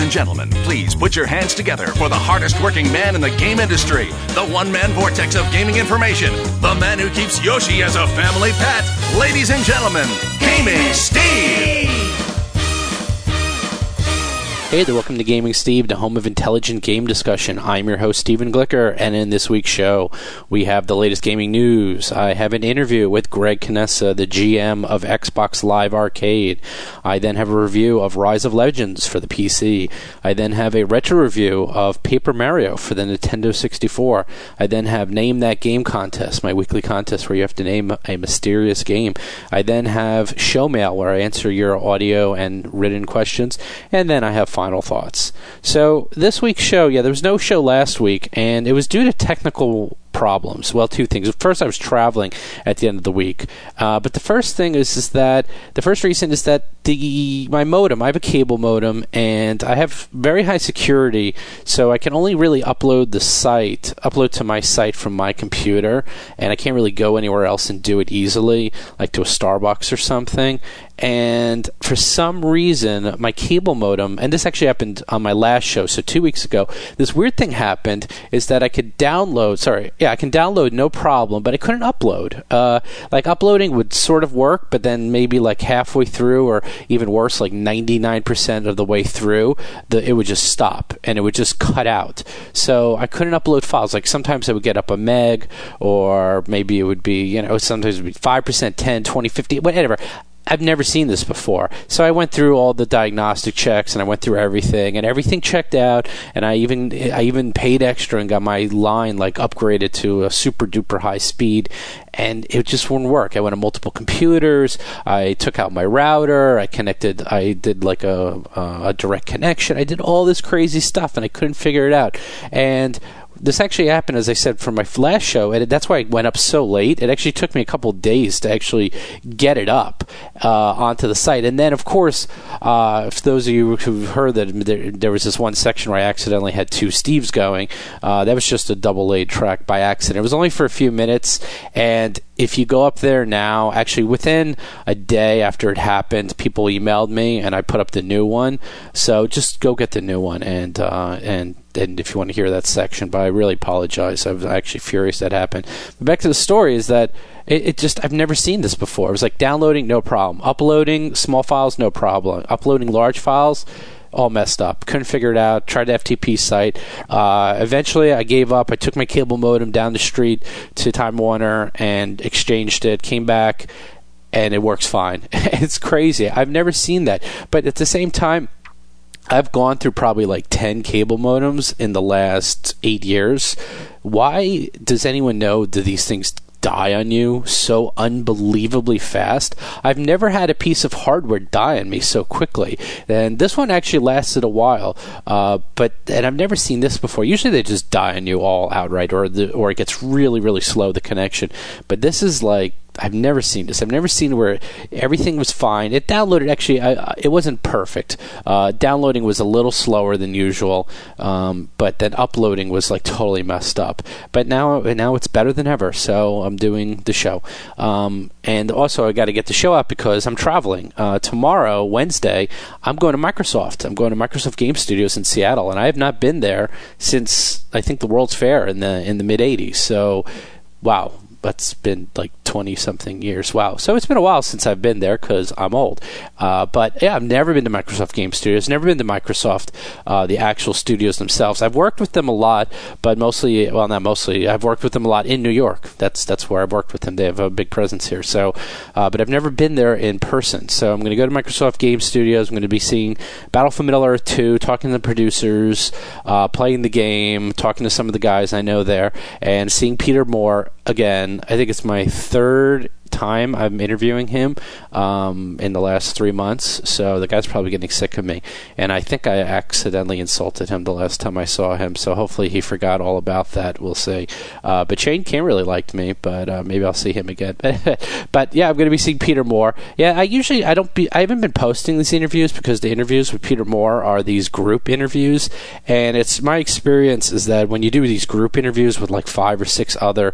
and gentlemen, please put your hands together for the hardest working man in the game industry, the one-man vortex of gaming information, the man who keeps Yoshi as a family pet. Ladies and gentlemen, Gaming Steve! Hey there, welcome to Gaming Steve, the home of intelligent game discussion. I'm your host, Steven Glicker, and in this week's show, we have the latest gaming news. I have an interview with Greg Canessa, the GM of Xbox Live Arcade. I then have a review of Rise of Legends for the PC. I then have a retro review of Paper Mario for the Nintendo 64. I then have Name That Game contest, my weekly contest where you have to name a mysterious game. I then have Show Mail, where I answer your audio and written questions, and then I have final thoughts. So this week's show, there was no show last week, and it was due to technical problems. Well, two things. First, I was traveling at the end of the week, but the first thing is that the first reason is that my modem, I have a cable modem, and I have very high security, so I can only really upload to my site from my computer, and I can't really go anywhere else and do it easily, like to a Starbucks or something. And for some reason, my cable modem, and this actually happened on my last show, so 2 weeks ago, this weird thing happened, is that I could download, I can download no problem, but I couldn't upload. Like uploading would sort of work, but then maybe like halfway through, or even worse, like 99% of the way through, it would just stop, and it would just cut out. So I couldn't upload files. Like sometimes I would get up a meg, or maybe it would be, sometimes it would be 5%, 10, 20, 50, whatever. I've never seen this before. So I went through all the diagnostic checks, and I went through everything, and everything checked out, and I even paid extra and got my line like upgraded to a super duper high speed, and it just wouldn't work. I went on multiple computers, I took out my router, I did like a direct connection, I did all this crazy stuff, and I couldn't figure it out. And this actually happened, as I said, for my last show, and that's why I went up so late. It actually took me a couple of days to actually get it up onto the site. And then, of course, for those of you who've heard that there was this one section where I accidentally had two Steves going, that was just a double-laid track by accident. It was only for a few minutes, and if you go up there now, actually within a day after it happened, people emailed me, and I put up the new one. So just go get the new one, and if you want to hear that section, but I really apologize. I was actually furious that happened. But back to the story is that I've never seen this before. It was like downloading, no problem. Uploading small files, no problem. Uploading large files, all messed up. Couldn't figure it out. Tried the FTP site. Eventually, I gave up. I took my cable modem down the street to Time Warner and exchanged it. Came back, and it works fine. It's crazy. I've never seen that. But at the same time, I've gone through probably like 10 cable modems in the last 8 years. Why does anyone know that these things die on you so unbelievably fast? I've never had a piece of hardware die on me so quickly. And this one actually lasted a while, and I've never seen this before. Usually they just die on you all outright, or it gets really, really slow, the connection. But this is like, I've never seen this. I've never seen where everything was fine. It downloaded, actually, it wasn't perfect. Downloading was a little slower than usual, but then uploading was like totally messed up. But now it's better than ever, so I'm doing the show. And also I got to get the show out because I'm traveling. Tomorrow, Wednesday, I'm going to Microsoft. I'm going to Microsoft Game Studios in Seattle, and I have not been there since, I think, the World's Fair in the mid-'80s. So, wow. That's been like 20-something years. Wow. So it's been a while since I've been there because I'm old. But yeah, I've never been to Microsoft Game Studios, never been to Microsoft, the actual studios themselves. I've worked with them a lot, but mostly, well, not mostly, I've worked with them a lot in New York. That's where I've worked with them. They have a big presence here. So, but I've never been there in person. So I'm going to go to Microsoft Game Studios. I'm going to be seeing Battlefield Middle-earth 2, talking to the producers, playing the game, talking to some of the guys I know there, and seeing Peter Moore again. I think it's my third time I'm interviewing him in the last 3 months, so the guy's probably getting sick of me, and I think I accidentally insulted him the last time I saw him, so hopefully he forgot all about that. We'll see. But Shane Kim really liked me, but maybe I'll see him again. But yeah, I'm going to be seeing Peter Moore. Yeah, I haven't been posting these interviews because the interviews with Peter Moore are these group interviews, and it's my experience is that when you do these group interviews with like 5 or 6 other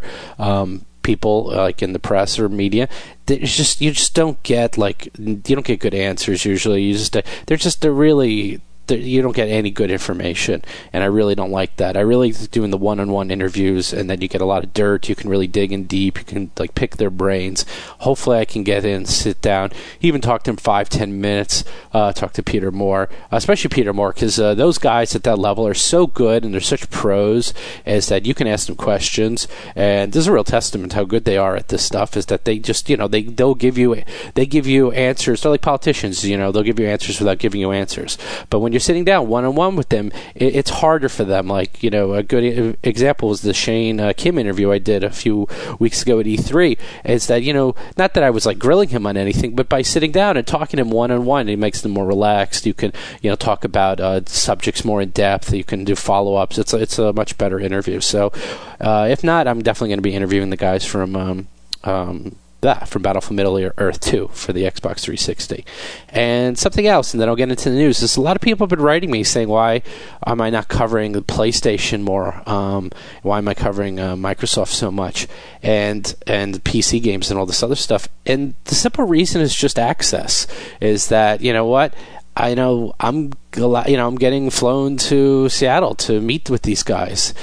people like in the press or media, you just don't get good answers usually. They're really you don't get any good information, and I really don't like that. I really like doing the one-on-one interviews, and then you get a lot of dirt. You can really dig in deep. You can like pick their brains. Hopefully I can get in, sit down, even talk to them 5-10 minutes, talk to Peter Moore, especially Peter Moore, because those guys at that level are so good and they're such pros, is that you can ask them questions, and this is a real testament to how good they are at this stuff, is that they just, they'll give you answers. They're like politicians, they'll give you answers without giving you answers. But when you're sitting down one-on-one with them, it's harder for them. Like, a good example was the Shane Kim interview I did a few weeks ago at E3. Is that, not that I was like grilling him on anything, but by sitting down and talking to him one-on-one, it makes them more relaxed. You can, talk about subjects more in depth. You can do follow-ups. It's a much better interview. So if not, I'm definitely going to be interviewing the guys from Battlefield Middle-earth 2 for the Xbox 360. And something else, and then I'll get into the news, is a lot of people have been writing me saying, why am I not covering the PlayStation more? Why am I covering Microsoft so much? And PC games and all this other stuff. And the simple reason is just access. Is that, I know I'm getting flown to Seattle to meet with these guys.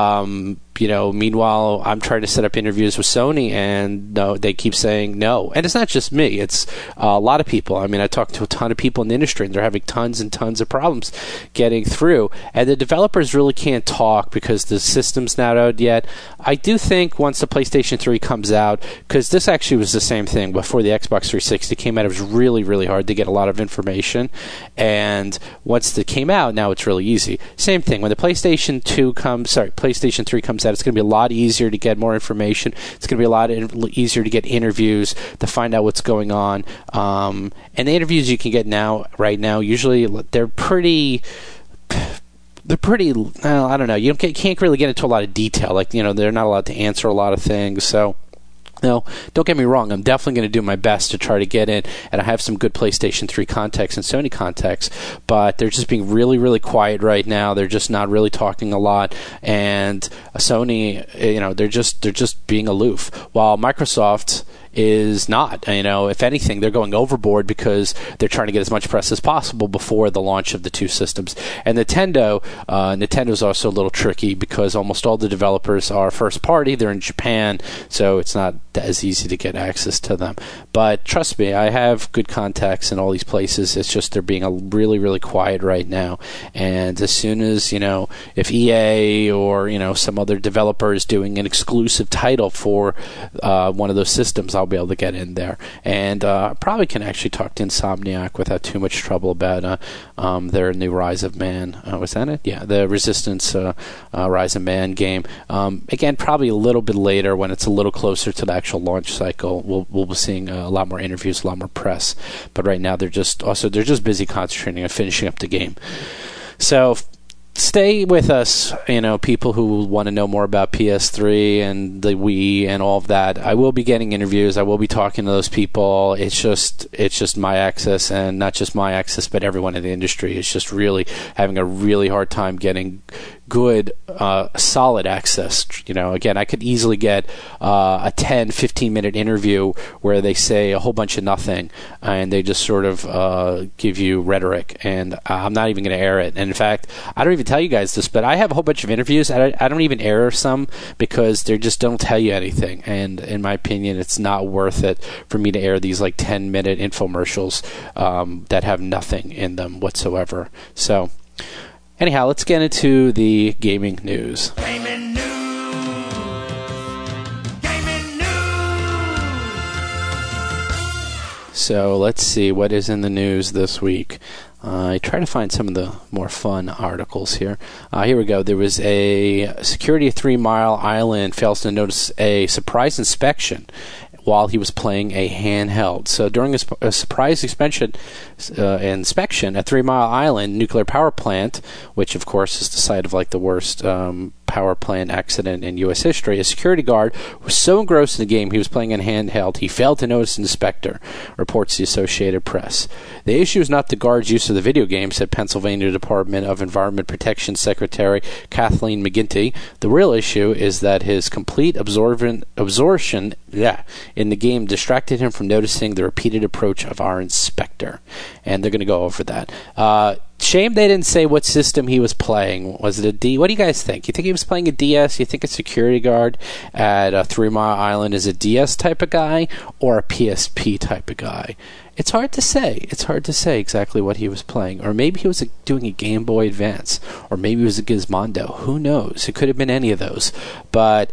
Meanwhile, I'm trying to set up interviews with Sony, and no, they keep saying no. And it's not just me; it's a lot of people. I mean, I talked to a ton of people in the industry, and they're having tons and tons of problems getting through. And the developers really can't talk because the system's not out yet. I do think once the PlayStation 3 comes out, because this actually was the same thing before the Xbox 360 came out. It was really, really hard to get a lot of information, and once it came out, now it's really easy. Same thing when the PlayStation 3 comes out. It's going to be a lot easier to get more information. It's going to be a lot easier to get interviews, to find out what's going on. And the interviews you can get right now, usually they're pretty. I don't know. You can't really get into a lot of detail. Like, they're not allowed to answer a lot of things. So. No, don't get me wrong. I'm definitely going to do my best to try to get in, and I have some good PlayStation 3 contacts and Sony contacts, but they're just being really, really quiet right now. They're just not really talking a lot, and Sony, they're just being aloof, while Microsoft is not. If anything, they're going overboard because they're trying to get as much press as possible before the launch of the two systems. And Nintendo's also a little tricky because almost all the developers are first party. They're in Japan, so it's not as easy to get access to them. But trust me, I have good contacts in all these places. It's just they're being really, really quiet right now. And as soon as, if EA or, some other developer is doing an exclusive title for one of those systems, I'll be able to get in there, and probably can actually talk to Insomniac without too much trouble about their new Rise of Man. Was that it? Yeah, the Resistance Rise of Man game. Again, probably a little bit later when it's a little closer to the actual launch cycle. We'll be seeing a lot more interviews, a lot more press. But right now they're just busy concentrating on finishing up the game. So. Stay with us, people who want to know more about PS3 and the Wii and all of that. I will be getting interviews. I will be talking to those people. It's just my access, and not just my access, but everyone in the industry is just really having a really hard time getting good, solid access. Again, I could easily get a 10-15 minute interview where they say a whole bunch of nothing, and they just sort of give you rhetoric, and I'm not even going to air it. And in fact, I don't even tell you guys this, but I have a whole bunch of interviews. I don't even air some because they just don't tell you anything. And in my opinion, it's not worth it for me to air these like 10-minute infomercials that have nothing in them whatsoever. So. Anyhow, let's get into the gaming news. Gaming news. Gaming news. So let's see what is in the news this week. I try to find some of the more fun articles here. Here we go. There was a security at 3 Mile Island fails to notice a surprise inspection while he was playing a handheld. So during a surprise inspection at 3 Mile Island nuclear power plant, which of course is the site of like the worst power plant accident in U.S. history, a security guard was so engrossed in the game he was playing in handheld he failed to notice an inspector, reports the Associated Press. The issue is not the guard's use of the video game, said Pennsylvania Department of Environment Protection Secretary Kathleen McGinty. The real issue is that his complete absorption in the game distracted him from noticing the repeated approach of our inspector. And they're going to go over that. Shame they didn't say what system he was playing. Was it a D? What do you guys think? You think he was playing a DS? You think a security guard at 3 Mile Island is a DS type of guy or a PSP type of guy? It's hard to say. It's hard to say exactly what he was playing. Or maybe he was doing a Game Boy Advance. Or maybe it was a Gizmondo. Who knows? It could have been any of those. But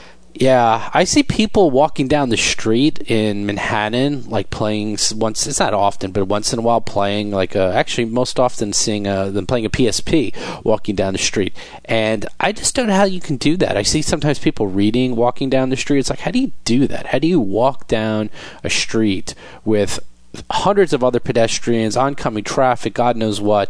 yeah, I see people walking down the street in Manhattan, like playing once. It's not often, but once in a while playing. Actually, most often seeing them playing a PSP, walking down the street. And I just don't know how you can do that. I see sometimes people reading, walking down the street. It's like, how do you do that? How do you walk down a street with hundreds of other pedestrians, oncoming traffic, God knows what,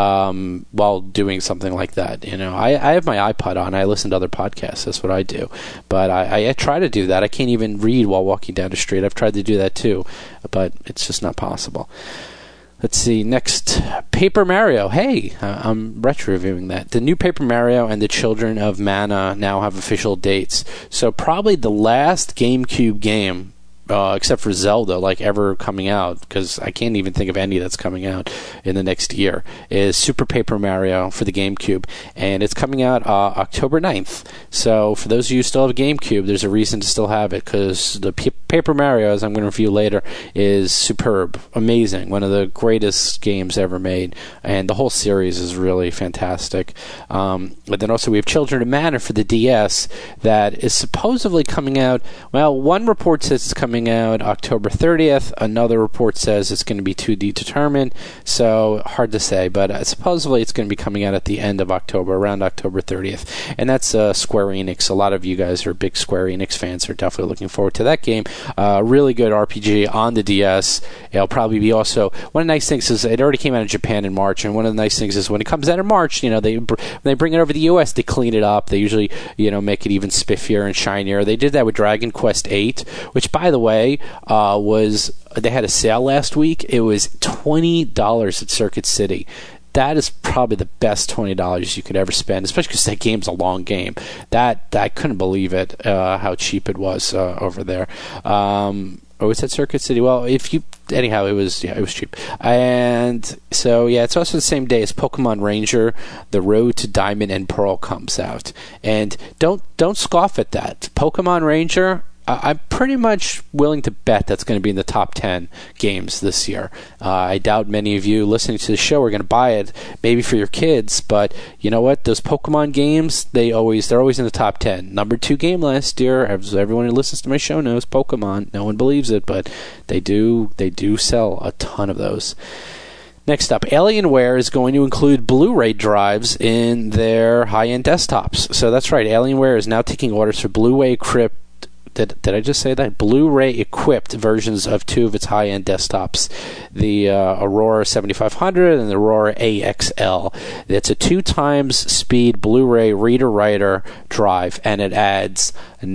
while doing something like that? I have my iPod on. I listen to other podcasts. That's what I do. But I try to do that. I can't even read while walking down the street. I've tried to do that too, but it's just not possible. Let's see. Next, Paper Mario. Hey, I'm retro-reviewing that. The new Paper Mario and the Children of Mana now have official dates. So probably the last GameCube game, except for Zelda, ever coming out, because I can't even think of any that's coming out in the next year, is Super Paper Mario for the GameCube, and it's coming out October 9th. So for those of you who still have a GameCube, there's a reason to still have it, because the Paper Mario, as I'm going to review later, is superb, amazing, one of the greatest games ever made, and the whole series is really fantastic. But then also we have Children of Mana for the DS that is supposedly coming out. Well, one report says it's coming out October 30th. Another report says it's going to be 2D determined, so hard to say, but supposedly it's going to be coming out at the end of October, around October 30th, and that's Square Enix. A lot of you guys who are big Square Enix fans are definitely looking forward to that game. Really good RPG on the DS. It'll probably be also, one of the nice things is it already came out in Japan in March, and one of the nice things is when it comes out in March, when they bring it over to the US, they clean it up. They usually, make it even spiffier and shinier. They did that with Dragon Quest VIII, which, by the way, they had a sale last week. It was $20 at Circuit City. That is probably the best $20 you could ever spend, especially because that game's a long game. I couldn't believe it, how cheap it was over there. Was that Circuit City? Well, anyhow, it was cheap. And so, yeah, it's also the same day as Pokemon Ranger, The Road to Diamond and Pearl comes out. And don't scoff at that. Pokemon Ranger, I'm pretty much willing to bet that's going to be in the top 10 games this year. I doubt many of you listening to the show are going to buy it, maybe for your kids, but you know what? Those Pokemon games, they're always in the top 10. Number 2 game last year, as everyone who listens to my show knows, Pokemon. No one believes it, but they do sell a ton of those. Next up, Alienware is going to include Blu-ray drives in their high-end desktops. So that's right, Alienware is now taking orders for Blu-ray equipped. Did I just say that? Blu-ray equipped versions of 2 of its high-end desktops, the Aurora 7500 and the Aurora AXL. It's a 2x speed Blu-ray reader-writer drive, and it adds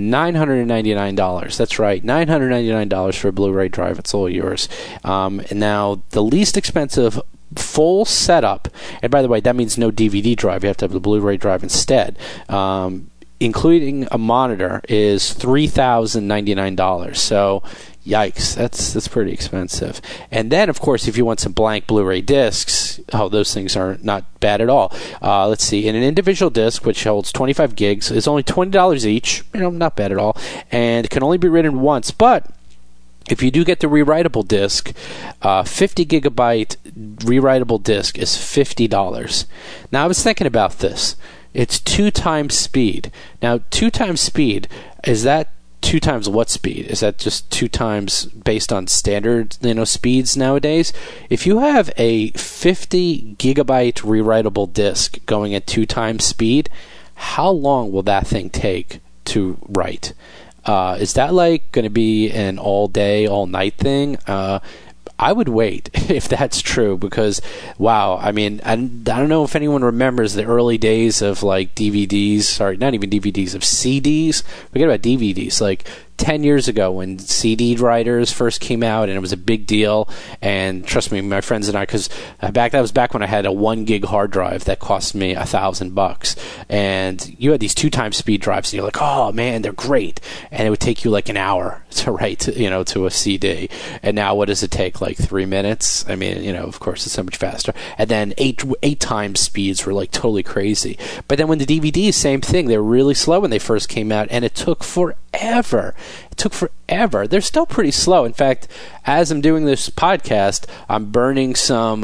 $999. That's right, $999 for a Blu-ray drive. It's all yours. And now, the least expensive full setup, and by the way, that means no DVD drive. You have to have the Blu-ray drive instead. Including a monitor, is $3,099. So, yikes, that's pretty expensive. And then, of course, if you want some blank Blu-ray discs, those things are not bad at all. Let's see, in an individual disc, which holds 25 gigs, is only $20 each. Not bad at all, and can only be written once. But if you do get the rewritable disc, 50 gigabyte rewritable disc is $50. Now, I was thinking about this. It's 2x speed. Now, 2x speed, is that 2 times what speed? Is that just 2 times based on standard, speeds nowadays? If you have a 50 gigabyte rewritable disk going at 2 times speed, how long will that thing take to write? Is that going to be an all day, all night thing? I would wait if that's true, because wow, I don't know if anyone remembers the early days of DVDs, sorry, not even DVDs, of CDs. Forget about DVDs, 10 years ago when CD writers first came out, and it was a big deal. And trust me, my friends and I, because that was back when I had a 1 gig hard drive that cost me $1,000, and you had these 2x speed drives, and you're like, oh man, they're great, and it would take you like an hour to write, to a CD. And now what does it take? Like 3 minutes? I mean, of course it's so much faster. And then eight times speeds were like totally crazy. But then when the DVDs, same thing. They were really slow when they first came out, and it took forever. They're still pretty slow. In fact, as I'm doing this podcast, I'm burning some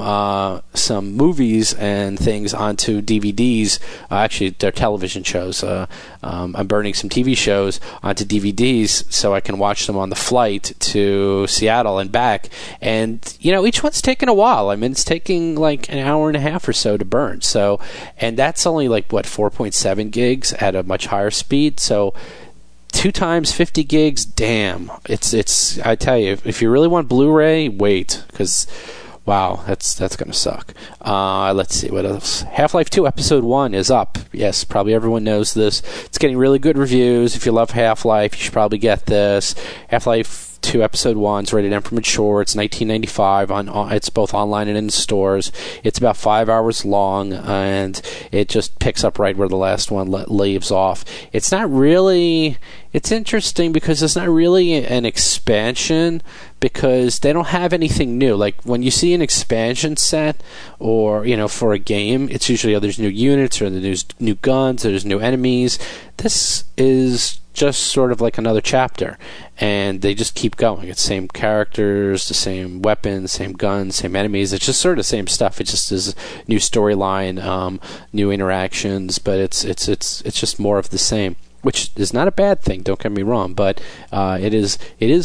movies and things onto DVDs. Actually, they're television shows. I'm burning some TV shows onto DVDs so I can watch them on the flight to Seattle and back. And, each one's taking a while. I mean, it's taking like an hour and a half or so to burn. So, and that's only like, 4.7 gigs at a much higher speed. So, 2 times 50 gigs, damn. It's. I tell you, if you really want Blu-ray, wait, because wow, that's going to suck. Let's see what else. Half-Life 2 Episode 1 is up. Yes, probably everyone knows this. It's getting really good reviews. If you love Half-Life, you should probably get this. Half-Life 2 Episode 1 is rated M for mature. It's $19.95. It's both online and in stores. It's about 5 hours long, and it just picks up right where the last one leaves off. It's not really... It's interesting because it's not really an expansion, because they don't have anything new. Like when you see an expansion set, or for a game, it's usually there's new units, or there's new guns, or there's new enemies. This is just sort of like another chapter, and they just keep going. It's same characters, the same weapons, same guns, same enemies. It's just sort of the same stuff. It just is new storyline, new interactions, but it's just more of the same, which is not a bad thing, don't get me wrong, but it is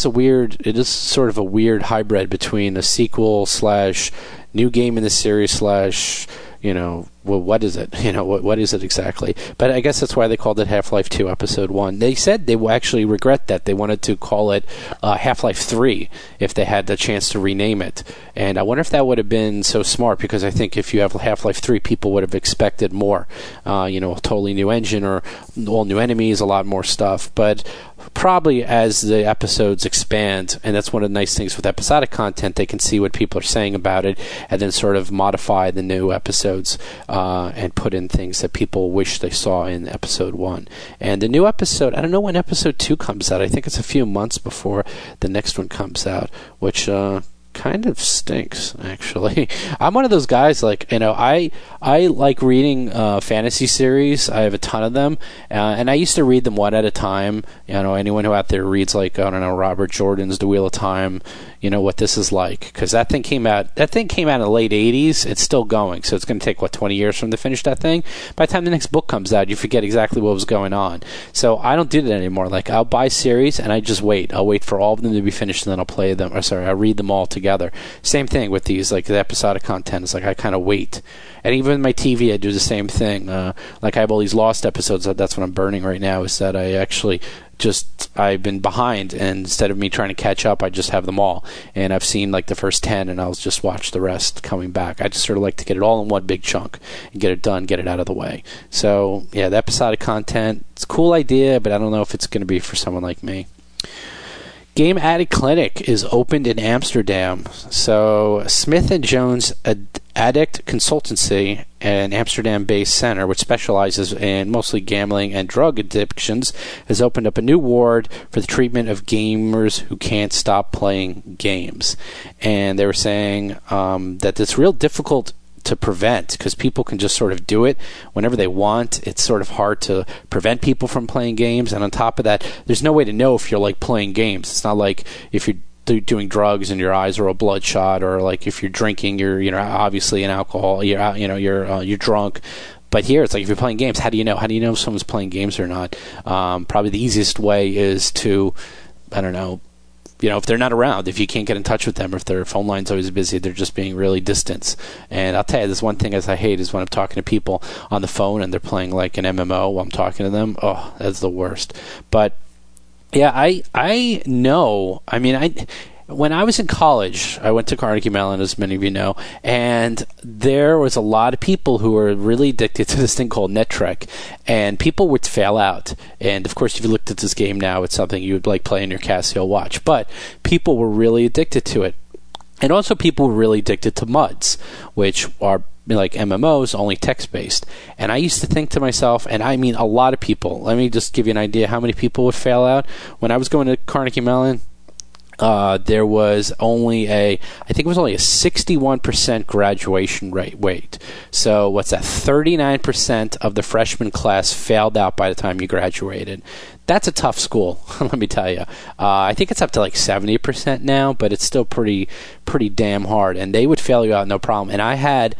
sort of a weird hybrid between a sequel / new game in the series / what is it? What is it exactly? But I guess that's why they called it Half-Life 2 Episode 1. They said they will actually regret that. They wanted to call it Half-Life 3 if they had the chance to rename it. And I wonder if that would have been so smart, because I think if you have Half-Life 3, people would have expected more. A totally new engine, or all new enemies, a lot more stuff. But probably as the episodes expand, and that's one of the nice things with episodic content, they can see what people are saying about it and then sort of modify the new episodes and put in things that people wish they saw in episode 1. And the new episode, I don't know when episode 2 comes out. I think it's a few months before the next one comes out, which kind of stinks, actually. I'm one of those guys, I like reading fantasy series. I have a ton of them, and I used to read them one at a time. Anyone who out there reads, Robert Jordan's The Wheel of Time, what this is like, because that thing came out in the late 80s. It's still going, so it's going to take 20 years for them to finish that thing. By the time the next book comes out, you forget exactly what was going on. So I don't do that anymore. I'll buy series and I just wait. I'll wait for all of them to be finished, and then I'll read them all together. Same thing with these, the episodic content. It's I kind of wait. And even with my TV, I do the same thing. I have all these lost episodes. That's what I'm burning right now, is that I actually I've been behind, and instead of me trying to catch up, I just have them all. And I've seen the first 10, and I'll just watch the rest coming back. I just sort of like to get it all in one big chunk and get it done, get it out of the way. So, yeah, the episodic content, it's a cool idea, but I don't know if it's going to be for someone like me. Game Addict Clinic is opened in Amsterdam. So Smith & Jones Addict Consultancy, an Amsterdam-based center which specializes in mostly gambling and drug addictions, has opened up a new ward for the treatment of gamers who can't stop playing games. And they were saying that it's real difficult to prevent, because people can just sort of do it whenever they want. It's sort of hard to prevent people from playing games, and on top of that, there's no way to know if you're playing games. It's not like if you're doing drugs and your eyes are all bloodshot, or if you're drinking, you're obviously an alcohol, you're drunk. But here, it's if you're playing games, how do you know? How do you know if someone's playing games or not? Probably the easiest way is to, I don't know, if they're not around, if you can't get in touch with them, or if their phone line's always busy, they're just being really distant. And I'll tell you, there's one thing I hate is when I'm talking to people on the phone and they're playing an MMO while I'm talking to them. Oh, that's the worst. But yeah, I know. I mean, when I was in college, I went to Carnegie Mellon, as many of you know, and there was a lot of people who were really addicted to this thing called NetTrek, and people would fail out. And, of course, if you looked at this game now, it's something you would like play in your Casio watch. But people were really addicted to it. And also people were really addicted to MUDs, which are like MMOs, only text-based. And I used to think to myself, and I mean a lot of people, let me just give you an idea how many people would fail out. When I was going to Carnegie Mellon, there was only I think it was only a 61% graduation rate. So what's that? 39% of the freshman class failed out by the time you graduated. That's a tough school, let me tell you. I think it's up to like 70% now, but it's still pretty damn hard. And they would fail you out no problem. And I had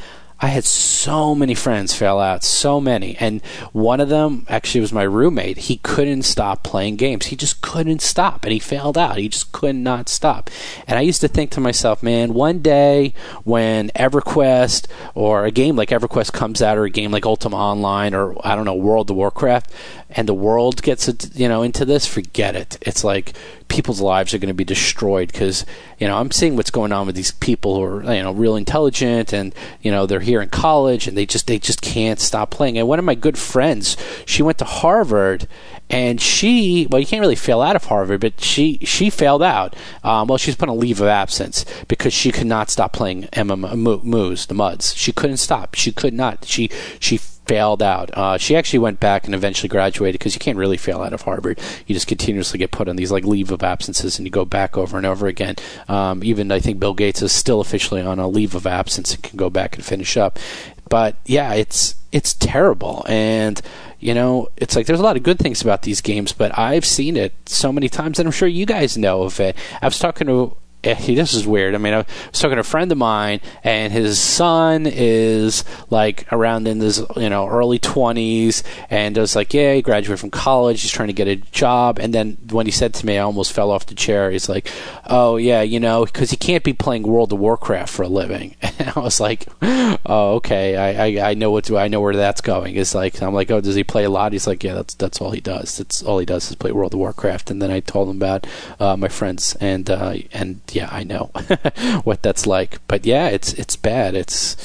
so many friends fail out, so many. And one of them actually was my roommate. He couldn't stop playing games. He just couldn't stop, and he failed out. He just could not stop. And I used to think to myself, man, one day when EverQuest or a game like EverQuest comes out, or a game like Ultima Online, or I don't know, World of Warcraft, and the world gets into this, forget it. It's like people's lives are going to be destroyed because I'm seeing what's going on with these people who are real intelligent, and they're here in college, and they just can't stop playing. And one of my good friends, she went to Harvard, and you can't really fail out of Harvard, but she failed out. She's put on a leave of absence because she could not stop playing MMOs, the MUDs. She couldn't stop. She could not. She failed out. She actually went back and eventually graduated because you can't really fail out of Harvard. You just continuously get put on these like leave of absences, and you go back over and over again. Even I think Bill Gates is still officially on a leave of absence and can go back and finish up. But yeah, it's terrible. And it's like there's a lot of good things about these games, but I've seen it so many times, and I'm sure you guys know of it. I was talking to this is weird. I mean, I was talking to a friend of mine, and his son is like around in his early 20s, and was like, yeah, he graduated from college, he's trying to get a job. And then when he said to me, I almost fell off the chair. He's like, oh yeah, because he can't be playing World of Warcraft for a living. And I was like, oh okay, I know where that's going. It's like, I'm like, oh, does he play a lot? He's like, yeah, that's all he does. That's all he does is play World of Warcraft. And then I told him about my friends, and yeah, I know what that's like. But yeah, it's bad.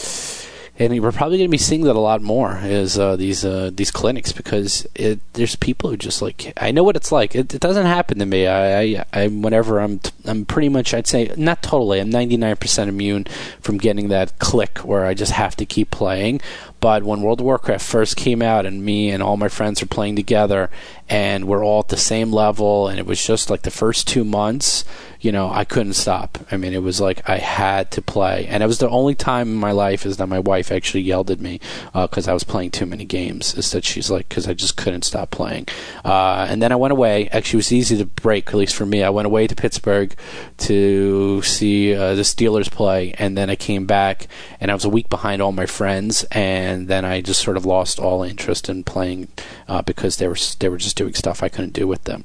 And we're probably going to be seeing that a lot more, is these clinics, because there's people who just like, I know what it's like. It doesn't happen to me. I whenever I'm pretty much, I'd say not totally, I'm 99% immune from getting that click where I just have to keep playing. But when World of Warcraft first came out, and me and all my friends are playing together, and we're all at the same level, and it was just like the first 2 months, I couldn't stop. I mean, it was like I had to play. And it was the only time in my life is that my wife actually yelled at me because I was playing too many games, is that she's like, because I just couldn't stop playing. And then I went away. Actually, it was easy to break, at least for me. I went away to Pittsburgh to see the Steelers play, and then I came back, and I was a week behind all my friends, and then I just sort of lost all interest in playing because they were just doing stuff I couldn't do with them.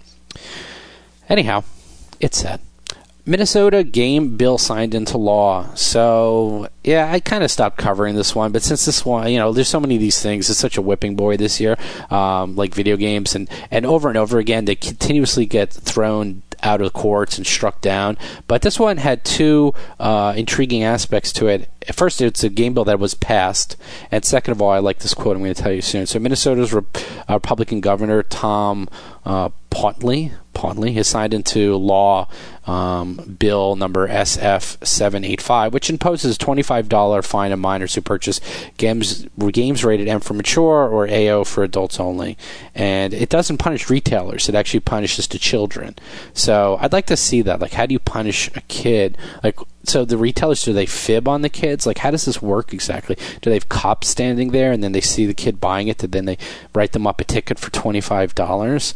Anyhow, it's sad. Minnesota game bill signed into law. So, yeah, I kind of stopped covering this one, but since this one, there's so many of these things. It's such a whipping boy this year, like video games, and over again, they continuously get thrown out of the courts and struck down. But this one had two intriguing aspects to it. First, it's a game bill that was passed, and second of all, I like this quote I'm going to tell you soon. So Minnesota's Republican Governor Tom Pontley has signed into law bill number SF785, which imposes a $25 fine on minors who purchase games rated M for mature or AO for adults only. And it doesn't punish retailers; it actually punishes the children. So I'd like to see that. Like, how do you punish a kid? Like, so the retailers, do they fib on the kids? Like, how does this work exactly? Do they have cops standing there, and then they see the kid buying it, and then they write them up a ticket for $25?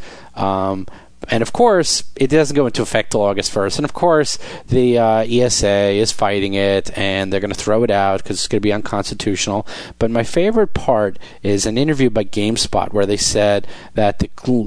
And of course, it doesn't go into effect till August 1st. And of course, the ESA is fighting it, and they're going to throw it out because it's going to be unconstitutional. But my favorite part is an interview by GameSpot where they said that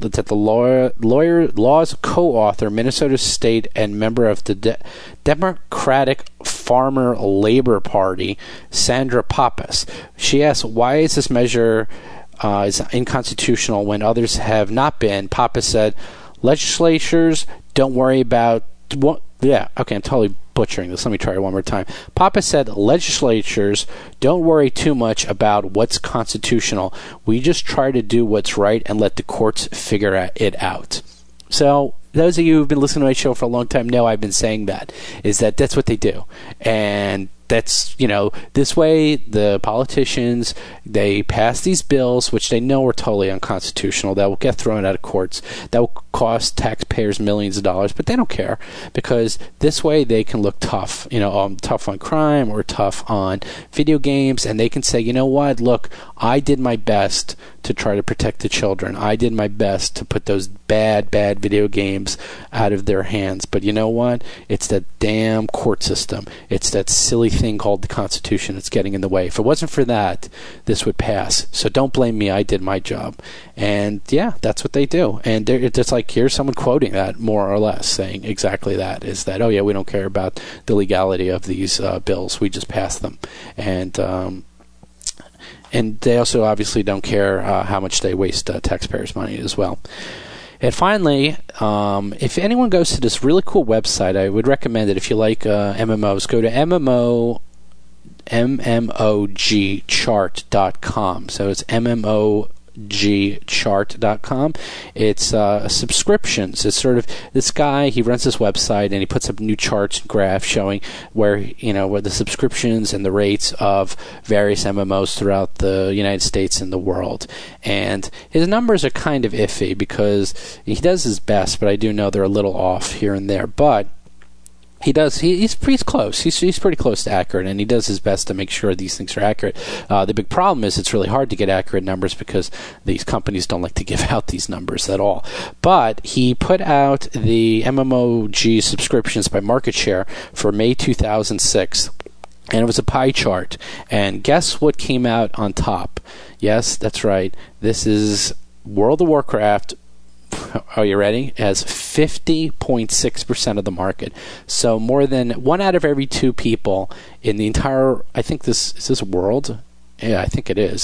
the law's co-author, Minnesota State and member of the Democratic Farmer Labor Party, Sandra Pappas. She asked, why is this measure is unconstitutional when others have not been? Pappas said, legislatures don't worry about I'm totally butchering this. Let me try it one more time. Papa said legislatures don't worry too much about what's constitutional. We just try to do what's right and let the courts figure it out. So those of you who've been listening to my show for a long time know I've been saying that's what they do. And that's, this way the politicians, they pass these bills, which they know are totally unconstitutional, that will get thrown out of courts, that will cost taxpayers millions of dollars, but they don't care, because this way they can look tough, tough on crime or tough on video games, and they can say, you know what, look, I did my best to try to protect the children. I did my best to put those bad video games out of their hands. But you know what? It's that damn court system. It's that silly thing called the Constitution that's getting in the way. If it wasn't for that, this would pass. So don't blame me. I did my job. And yeah, that's what they do. And it's like, here's someone quoting that more or less, saying exactly that, is that, oh yeah, we don't care about the legality of these bills. We just pass them. And they also obviously don't care how much they waste taxpayers' money as well. And finally, if anyone goes to this really cool website, I would recommend it if you like MMOs. Go to mmogchart.com. So it's mmogchart.com. It's subscriptions. It's sort of this guy, he runs this website and he puts up new charts and graphs showing where the subscriptions and the rates of various MMOs throughout the United States and the world. And his numbers are kind of iffy because he does his best, but I do know they're a little off here and there. But he's pretty close. He's pretty close to accurate, and he does his best to make sure these things are accurate. The big problem is it's really hard to get accurate numbers because these companies don't like to give out these numbers at all. But he put out the MMOG subscriptions by market share for May 2006. And it was a pie chart. And guess what came out on top? Yes, that's right. This is World of Warcraft. Are you ready? Has 50.6% of the market. So more than 1 out of every 2 people in the entire, I think is this world? Yeah, I think it is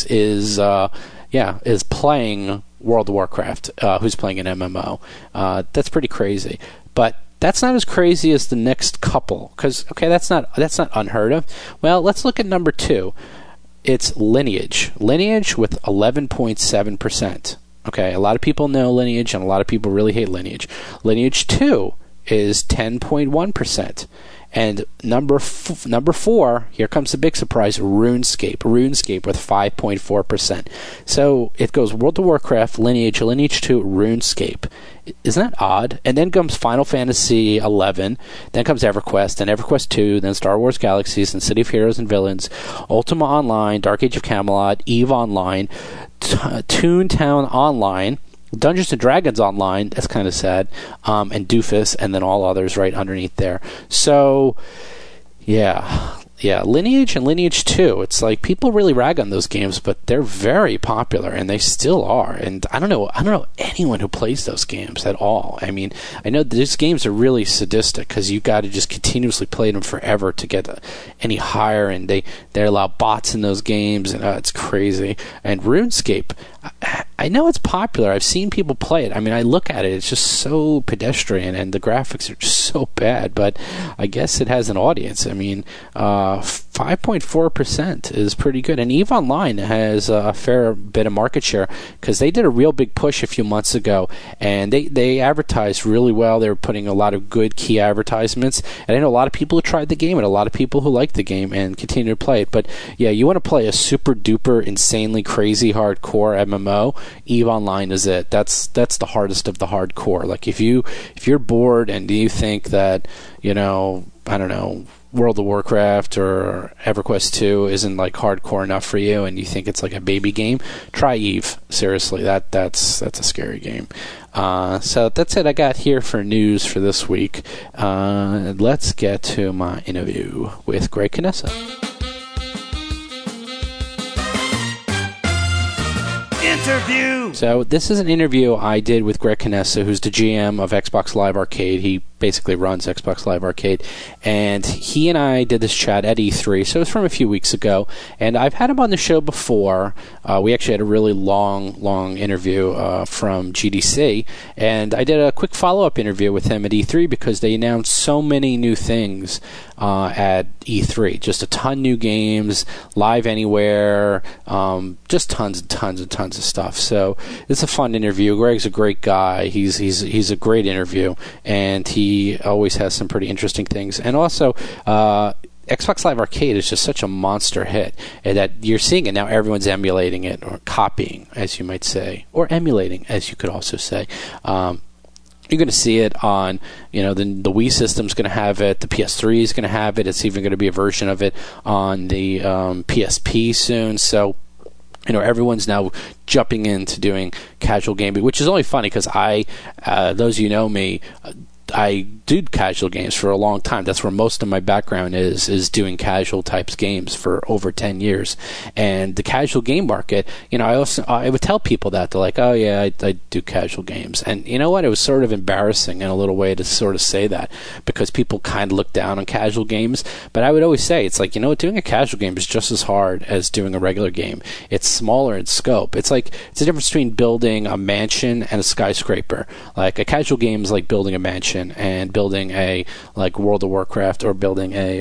playing World of Warcraft, who's playing an MMO. That's pretty crazy. But that's not as crazy as the next couple, because that's not unheard of. Well, let's look at number 2. It's Lineage with 11.7%. Okay, a lot of people know Lineage, and a lot of people really hate Lineage. Lineage 2 is 10.1%. And number 4, here comes the big surprise, RuneScape with 5.4%. So it goes World of Warcraft, Lineage 2, RuneScape. Isn't that odd? And then comes Final Fantasy 11, then comes EverQuest, then EverQuest 2, then Star Wars Galaxies, and City of Heroes and Villains, Ultima Online, Dark Age of Camelot, EVE Online, Toontown Online, Dungeons & Dragons Online, that's kind of sad, and Doofus, and then all others right underneath there. So, yeah, Lineage and Lineage 2, it's like people really rag on those games, but they're very popular, and they still are. And I don't know anyone who plays those games at all. I mean, I know these games are really sadistic because you got to just continuously play them forever to get any higher, and they allow bots in those games, and it's crazy. And RuneScape, I know it's popular. I've seen people play it. I mean, I look at it, it's just so pedestrian, and the graphics are just so bad, but I guess it has an audience. I mean, 5.4% is pretty good. And EVE Online has a fair bit of market share because they did a real big push a few months ago, and they advertised really well. They were putting a lot of good key advertisements, and I know a lot of people who tried the game and a lot of people who like the game and continue to play it. But yeah, you want to play a super duper insanely crazy hardcore MMO, EVE Online is it. That's the hardest of the hardcore. Like if you're bored and you think that, I don't know, World of Warcraft or EverQuest 2 isn't like hardcore enough for you and you think it's like a baby game, try EVE. Seriously, that's a scary game. So that's it I got here for news for this week. Let's get to my interview with Greg Canessa. Interview. So this is an interview I did with Greg Canessa, who's the GM of Xbox Live Arcade. He basically runs Xbox Live Arcade, and he and I did this chat at E3, so it was from a few weeks ago, and I've had him on the show before. We actually had a really long interview from GDC, and I did a quick follow-up interview with him at E3 because they announced so many new things at E3. Just a ton new games, Live Anywhere, just tons and tons of stuff. So it's a fun interview. Greg's a great guy. He's a great interview, and he always has some pretty interesting things. And also, Xbox Live Arcade is just such a monster hit that you're seeing it now. Everyone's emulating it or copying, as you might say, or emulating, as you could also say. You're going to see it on, the Wii system's going to have it. The PS3 is going to have it. It's even going to be a version of it on the PSP soon. So, everyone's now jumping into doing casual gaming, which is only funny because those of you know me, I did casual games for a long time. That's where most of my background is doing casual types games for over 10 years. And the casual game market, I would tell people that. They're like, oh yeah, I do casual games. And you know what? It was sort of embarrassing in a little way to sort of say that because people kind of look down on casual games. But I would always say, it's like, doing a casual game is just as hard as doing a regular game. It's smaller in scope. It's like, it's the difference between building a mansion and a skyscraper. Like a casual game is like building a mansion, and building a World of Warcraft or building a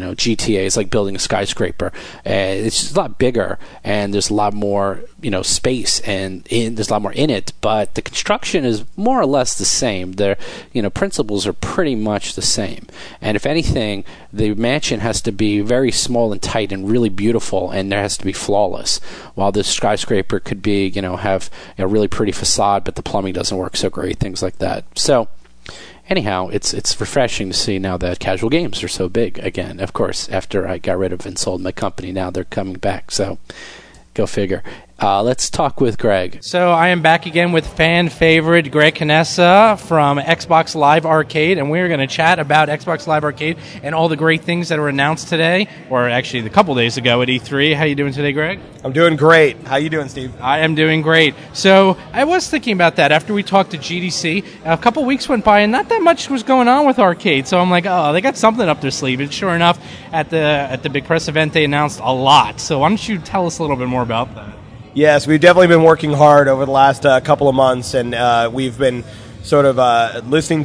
GTA is like building a skyscraper. It's just a lot bigger, and there's a lot more space, and there's a lot more in it. But the construction is more or less the same. The principles are pretty much the same. And if anything, the mansion has to be very small and tight and really beautiful, and there has to be flawless. While the skyscraper could be have a really pretty facade, but the plumbing doesn't work so great. Things like that. So. Anyhow, it's refreshing to see now that casual games are so big again. Of course, after I got rid of and sold my company, now they're coming back. So, go figure. Let's talk with Greg. So I am back again with fan favorite Greg Canessa from Xbox Live Arcade, and we're going to chat about Xbox Live Arcade and all the great things that were announced today, or actually a couple days ago at E3. How you doing today, Greg? I'm doing great. How you doing, Steve? I am doing great. So I was thinking about that after we talked to GDC. A couple weeks went by, and not that much was going on with Arcade. So I'm like, oh, they got something up their sleeve. And sure enough, at the big press event, they announced a lot. So why don't you tell us a little bit more about that? Yes, we've definitely been working hard over the last couple of months, and we've been sort of listening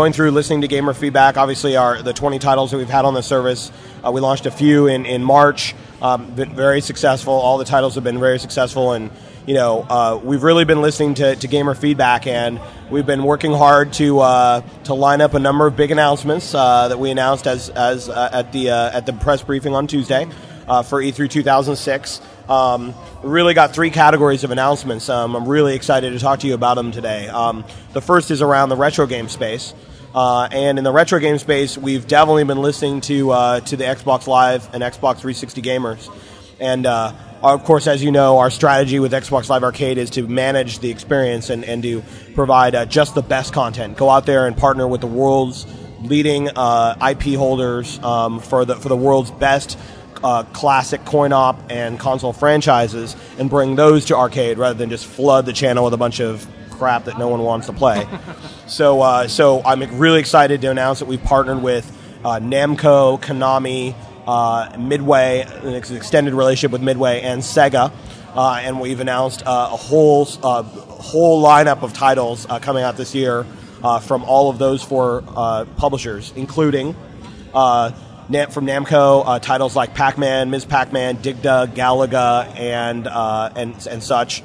to gamer feedback. Obviously, the 20 titles that we've had on the service, we launched a few in March. Been very successful. All the titles have been very successful, and we've really been listening to gamer feedback, and we've been working hard to line up a number of big announcements that we announced as at the press briefing on Tuesday for E3 2006. We really got three categories of announcements. I'm really excited to talk to you about them today. The first is around the retro game space. And in the retro game space, we've definitely been listening to the Xbox Live and Xbox 360 gamers. And of course, as you know, our strategy with Xbox Live Arcade is to manage the experience and to provide just the best content. Go out there and partner with the world's leading IP holders for the world's best classic coin-op and console franchises, and bring those to arcade rather than just flood the channel with a bunch of crap that no one wants to play. So I'm really excited to announce that we've partnered with Namco, Konami, Midway, an extended relationship with Midway, and Sega, and we've announced a whole lineup of titles coming out this year from all of those four publishers, including from Namco, titles like Pac-Man, Ms. Pac-Man, Dig Dug, Galaga, and such.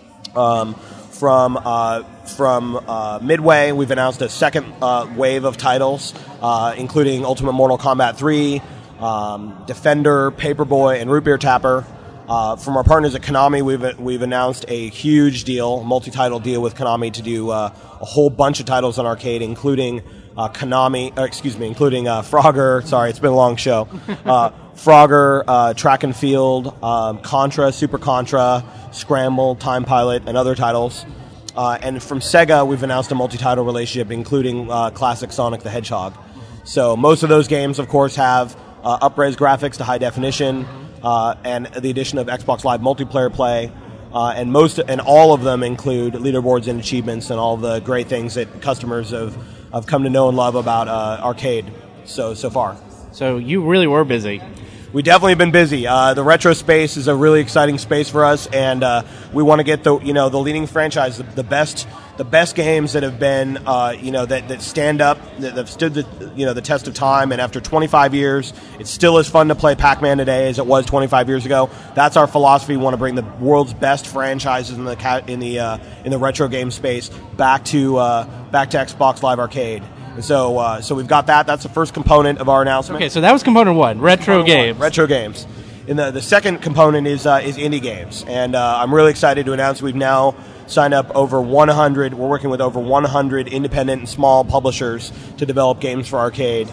From Midway, we've announced a second wave of titles, including Ultimate Mortal Kombat 3, Defender, Paperboy, and Root Beer Tapper. From our partners at Konami, we've announced a huge deal, multi-title deal with Konami to do a whole bunch of titles on arcade, including including Frogger. Sorry, it's been a long show. Frogger, Track and Field, Contra, Super Contra, Scramble, Time Pilot, and other titles. And from Sega, we've announced a multi-title relationship, including classic Sonic the Hedgehog. So most of those games, of course, have up-res graphics to high definition, and the addition of Xbox Live multiplayer play. And all of them include leaderboards and achievements and all the great things that customers of I've come to know and love about arcade so far. So you really were busy. We definitely have been busy. The retro space is a really exciting space for us, and we want to get the leading franchise, the best games that have been that stand up, that have stood the test of time. And after 25 years, it's still as fun to play Pac-Man today as it was 25 years ago. That's our philosophy. We want to bring the world's best franchises in the retro game space back to Xbox Live Arcade. And so we've got that. That's the first component of our announcement. Okay, so that was component one, retro games. Retro games. And the second component is indie games. And I'm really excited to announce we've now signed up over 100. We're working with over 100 independent and small publishers to develop games for arcade.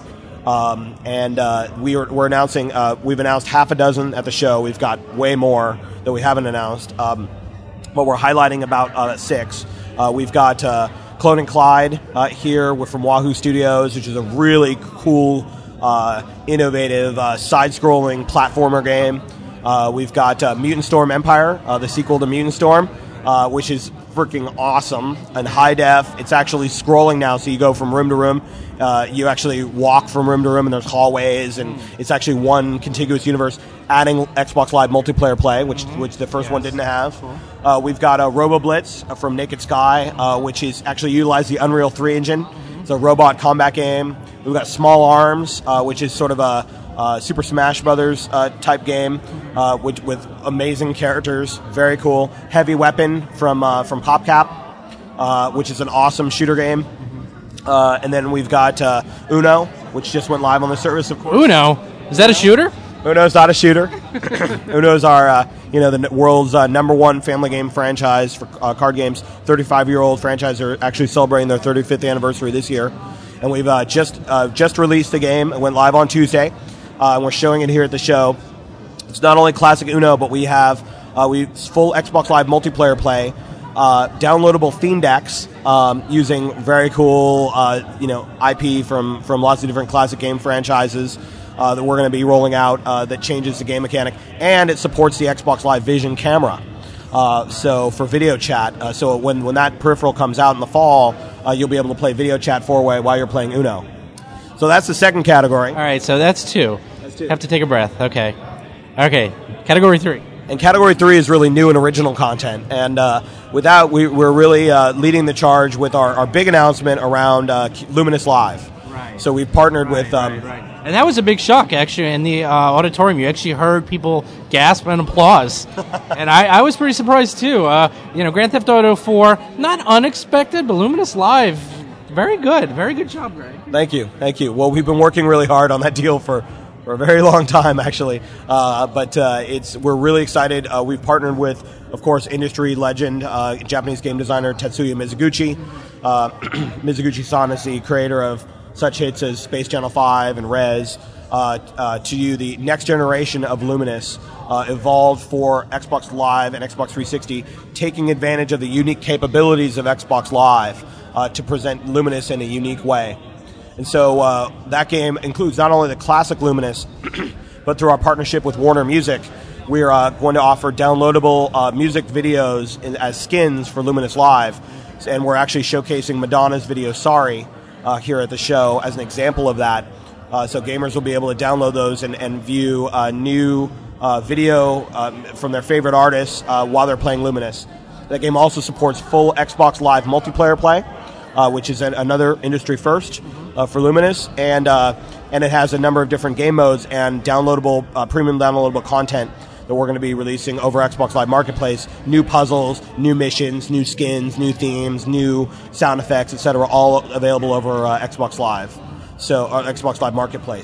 We're announcing, we've announced half a dozen at the show. We've got way more that we haven't announced. But we're highlighting about 6. We've got Clone and Clyde here. We're from Wahoo Studios, which is a really cool, innovative, side-scrolling platformer game. We've got Mutant Storm Empire, the sequel to Mutant Storm, which is freaking awesome and high def. It's actually scrolling now, so you go from room to room. You actually walk from room to room, and there's hallways, and it's actually one contiguous universe, adding Xbox Live multiplayer play, which the first one didn't have. We've got Robo Blitz from Naked Sky, which is actually utilized the Unreal 3 engine. It's a robot combat game. We've got Small Arms, which is sort of a Super Smash Brothers type game, with amazing characters, very cool. Heavy Weapon from PopCap, which is an awesome shooter game. And then we've got Uno, which just went live on the service, of course. Uno? Is that a shooter? Uno's not a shooter. Uno's our, the world's number one family game franchise for card games. 35-year-old franchise. Are actually celebrating their 35th anniversary this year. And we've just released the game. It went live on Tuesday. And we're showing it here at the show. It's not only classic Uno, but we have full Xbox Live multiplayer play. Downloadable theme decks using very cool, IP from lots of different classic game franchises that we're going to be rolling out that changes the game mechanic, and it supports the Xbox Live Vision camera. So for video chat, so when that peripheral comes out in the fall, you'll be able to play video chat 4-way while you're playing Uno. So that's the second category. All right, so that's 2. That's 2. Have to take a breath. Okay. Category 3. And Category 3 is really new and original content. And with that, we're really leading the charge with our big announcement around Luminous Live. Right. So we've partnered with... And that was a big shock, actually, in the auditorium. You actually heard people gasp and applause. And I was pretty surprised, too. Grand Theft Auto 4, not unexpected, but Luminous Live, very good. Very good job, Greg. Thank you. Well, we've been working really hard on that deal for a very long time, actually. But we're really excited. We've partnered with, of course, industry legend, Japanese game designer Tetsuya Mizuguchi. Mizuguchi-san is the creator of such hits as Space Channel 5 and Rez. The next generation of Luminous evolved for Xbox Live and Xbox 360, taking advantage of the unique capabilities of Xbox Live to present Luminous in a unique way. And so that game includes not only the classic Luminous, but through our partnership with Warner Music, we're going to offer downloadable music videos as skins for Luminous Live. And we're actually showcasing Madonna's video Sorry here at the show as an example of that. So gamers will be able to download those and view new video from their favorite artists while they're playing Luminous. That game also supports full Xbox Live multiplayer play, which is another industry first for Luminous, and it has a number of different game modes and downloadable premium downloadable content that we're going to be releasing over Xbox Live Marketplace. New puzzles, new missions, new skins, new themes, new sound effects, etc., all available over Xbox Live. So Xbox Live Marketplace.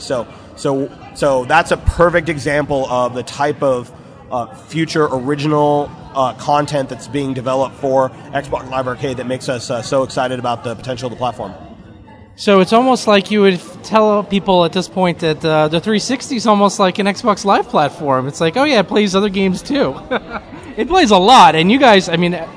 So that's a perfect example of the type of future original content that's being developed for Xbox Live Arcade that makes us so excited about the potential of the platform. So it's almost like you would tell people at this point that the 360 is almost like an Xbox Live platform. It's like, oh yeah, it plays other games too. It plays a lot, and you guys,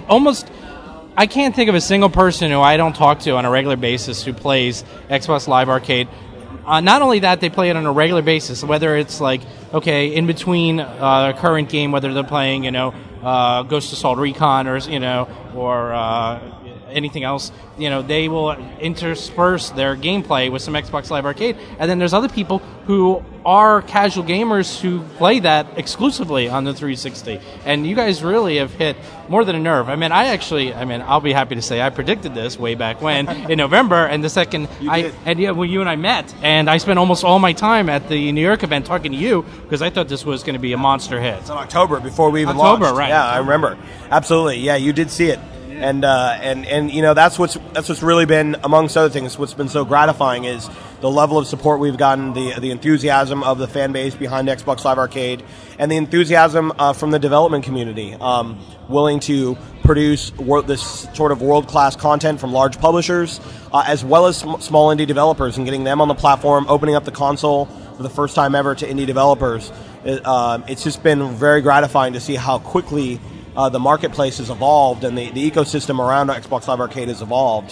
I can't think of a single person who I don't talk to on a regular basis who plays Xbox Live Arcade. Not only that, they play it on a regular basis, whether it's like, okay, in between a current game, whether they're playing, Ghost Assault Recon or anything else, they will intersperse their gameplay with some Xbox Live Arcade. And then there's other people who are casual gamers who play that exclusively on the 360. And you guys really have hit more than a nerve. I'll be happy to say I predicted this way back when in November, and the second you and I met, and I spent almost all my time at the New York event talking to you because I thought this was going to be a monster hit. It's in October before we even launched. Right? Yeah, I remember. Absolutely. Yeah, you did see it. And that's what's really been, amongst other things, what's been so gratifying is the level of support we've gotten, the enthusiasm of the fan base behind Xbox Live Arcade, and the enthusiasm from the development community, willing to produce this sort of world-class content from large publishers, as well as small indie developers, and getting them on the platform, opening up the console for the first time ever to indie developers. It's just been very gratifying to see how quickly the marketplace has evolved and the ecosystem around Xbox Live Arcade has evolved,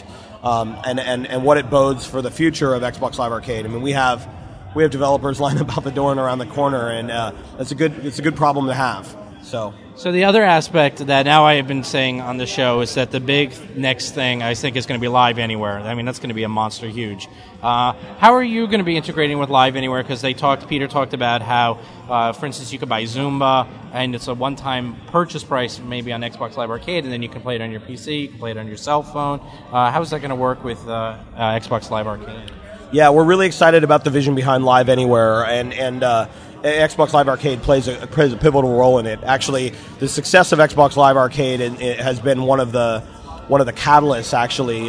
and what it bodes for the future of Xbox Live Arcade. I mean, we have developers lined up out the door and around the corner, and it's a good problem to have. So the other aspect that now I have been saying on the show is that the big next thing I think is going to be Live Anywhere. I mean, that's going to be a monster huge. How are you going to be integrating with Live Anywhere? Because Peter talked about how, for instance, you could buy Zumba, and it's a one-time purchase price maybe on Xbox Live Arcade, and then you can play it on your PC, you can play it on your cell phone. How is that going to work with Xbox Live Arcade? Yeah, we're really excited about the vision behind Live Anywhere, and Xbox Live Arcade plays a pivotal role in it. Actually, the success of Xbox Live Arcade it has been one of the catalysts actually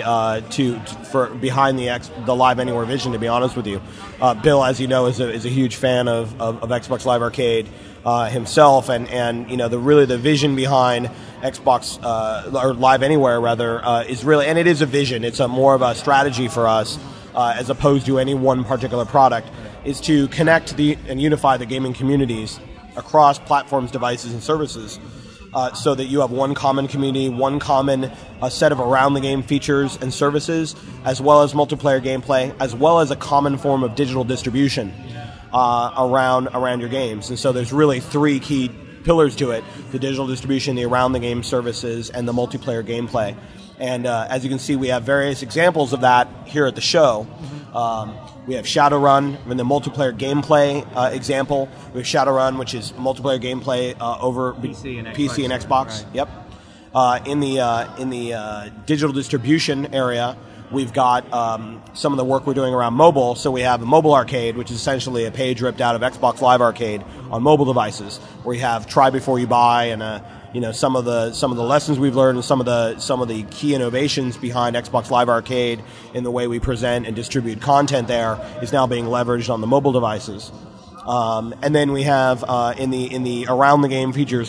for behind the Live Anywhere vision. To be honest with you, Bill, as you know, is a huge fan of Xbox Live Arcade himself, and the vision behind Xbox or Live Anywhere rather is really, and it is a vision. It's more of a strategy for us as opposed to any one particular product. Is to connect and unify the gaming communities across platforms, devices, and services, so that you have one common community, one common set of around-the-game features and services, as well as multiplayer gameplay, as well as a common form of digital distribution around your games. And so there's really three key pillars to it: the digital distribution, the around-the-game services, and the multiplayer gameplay. And as you can see, we have various examples of that here at the show. We have Shadowrun in the multiplayer gameplay example. We have Shadowrun, which is multiplayer gameplay over PC and Xbox. Right. Yep. In the digital distribution area, we've got some of the work we're doing around mobile. So we have a mobile arcade, which is essentially a page ripped out of Xbox Live Arcade on mobile devices, where you have try before you buy and some of the lessons we've learned and some of the key innovations behind Xbox Live Arcade in the way we present and distribute content there is now being leveraged on the mobile devices. And then we have in the around the game features,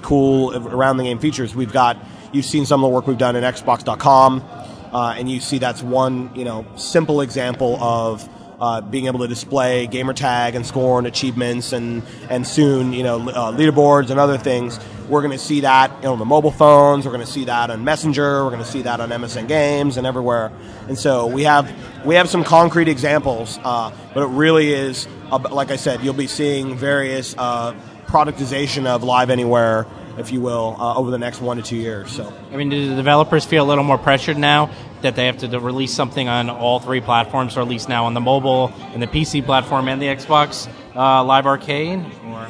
you've seen some of the work we've done in Xbox.com, and you see that's one simple example of being able to display gamer tag and score and achievements and soon leaderboards and other things. We're going to see that on the mobile phones. We're going to see that on Messenger. We're going to see that on MSN Games and everywhere. And so we have some concrete examples, but it really is like I said, you'll be seeing various productization of Live Anywhere, if you will, over the next 1 to 2 years. So, I mean, do the developers feel a little more pressured now that they have to release something on all three platforms, or at least now on the mobile and the PC platform and the Xbox Live Arcade? Or?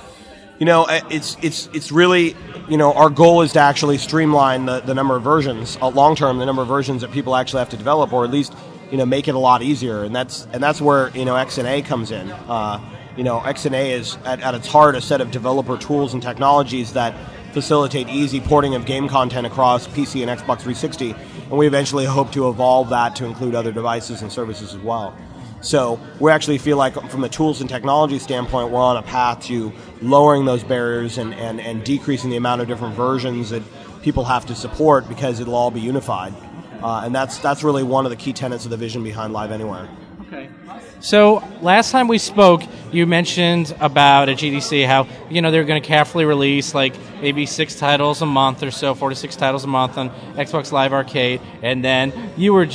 It's really, our goal is to actually streamline the number of versions, long term, the number of versions that people actually have to develop, or at least, make it a lot easier. And that's where, XNA comes in. XNA is at its heart a set of developer tools and technologies that facilitate easy porting of game content across PC and Xbox 360, and we eventually hope to evolve that to include other devices and services as well. So we actually feel like from the tools and technology standpoint, we're on a path to lowering those barriers and decreasing the amount of different versions that people have to support, because it'll all be unified. And that's really one of the key tenets of the vision behind Live Anywhere. Okay. So last time we spoke, you mentioned about at GDC how they're going to carefully release like maybe 6 titles a month or so, 4 to 6 titles a month on Xbox Live Arcade, and then you were just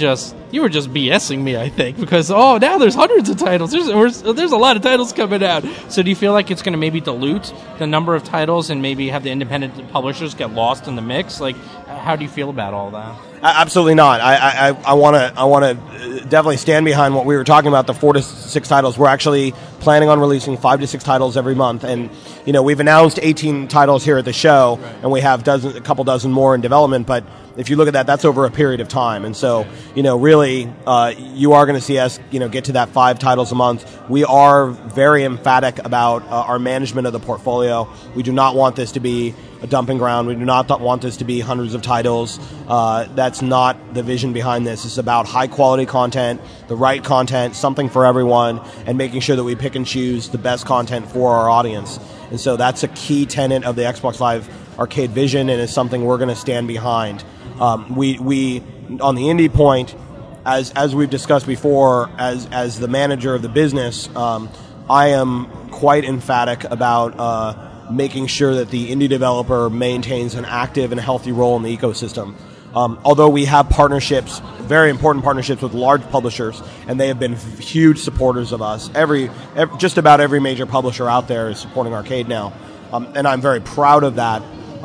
you were just BSing me, I think, because now there's hundreds of titles. There's a lot of titles coming out. So do you feel like it's going to maybe dilute the number of titles and maybe have the independent publishers get lost in the mix? Like, how do you feel about all that? Absolutely not. I want to definitely stand behind what we were talking about, the 4 to 6 titles. We're actually planning on releasing 5 to 6 titles every month, and we've announced 18 titles here at the show, and we have a couple dozen more in development. But if you look at that, that's over a period of time, and so really, you are going to see us get to that 5 titles a month. We are very emphatic about our management of the portfolio. We do not want this to be a dumping ground. We do not want this to be hundreds of titles. That's not the vision behind this. It's about high quality content, the right content, something for everyone, and making sure that we pick and choose the best content for our audience. And so that's a key tenet of the Xbox Live Arcade vision, and it's something we're going to stand behind. We on the indie point, as we've discussed before, as the manager of the business, I am quite emphatic about making sure that the indie developer maintains an active and healthy role in the ecosystem. Although we have partnerships, very important partnerships with large publishers, and they have been huge supporters of us. Just about every major publisher out there is supporting Arcade now, and I'm very proud of that.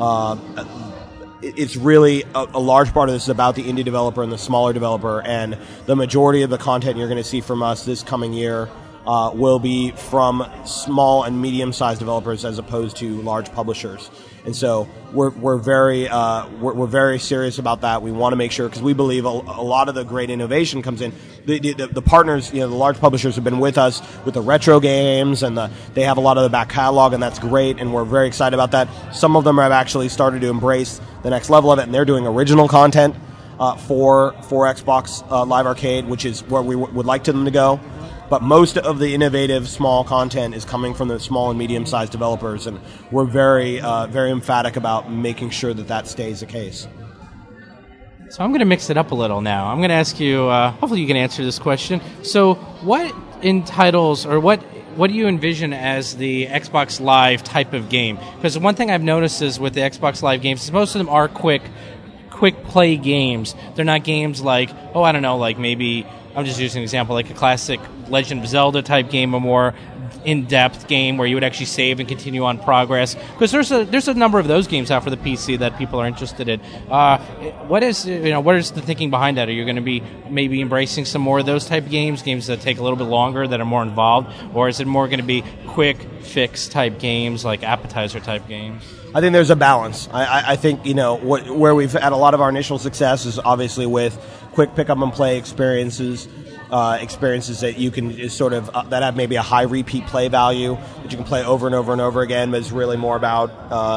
It's really a large part of this is about the indie developer and the smaller developer, and the majority of the content you're going to see from us this coming year will be from small and medium-sized developers as opposed to large publishers. And so we're very serious about that. We want to make sure, because we believe a lot of the great innovation comes in. The partners, the large publishers have been with us with the retro games, and they have a lot of the back catalog, and that's great, and we're very excited about that. Some of them have actually started to embrace the next level of it, and they're doing original content for Xbox Live Arcade, which is where we would like them to go. But most of the innovative small content is coming from the small and medium-sized developers, and we're very emphatic about making sure that stays the case. So I'm going to mix it up a little now. I'm going to ask you, hopefully you can answer this question. So what in titles, or what do you envision as the Xbox Live type of game? Because one thing I've noticed is with the Xbox Live games is most of them are quick play games. They're not games like, maybe, I'm just using an example, like a classic Legend of Zelda type game, a more in-depth game where you would actually save and continue on progress. Because there's a number of those games out for the PC that people are interested in. What is the thinking behind that? Are you going to be maybe embracing some more of those type of games that take a little bit longer, that are more involved, or is it more going to be quick fix type games, like appetizer type games? I think there's a balance. I think where we've had a lot of our initial success is obviously with quick pick up and play experiences that you can sort of that have maybe a high repeat play value that you can play over and over and over again, but it's really more about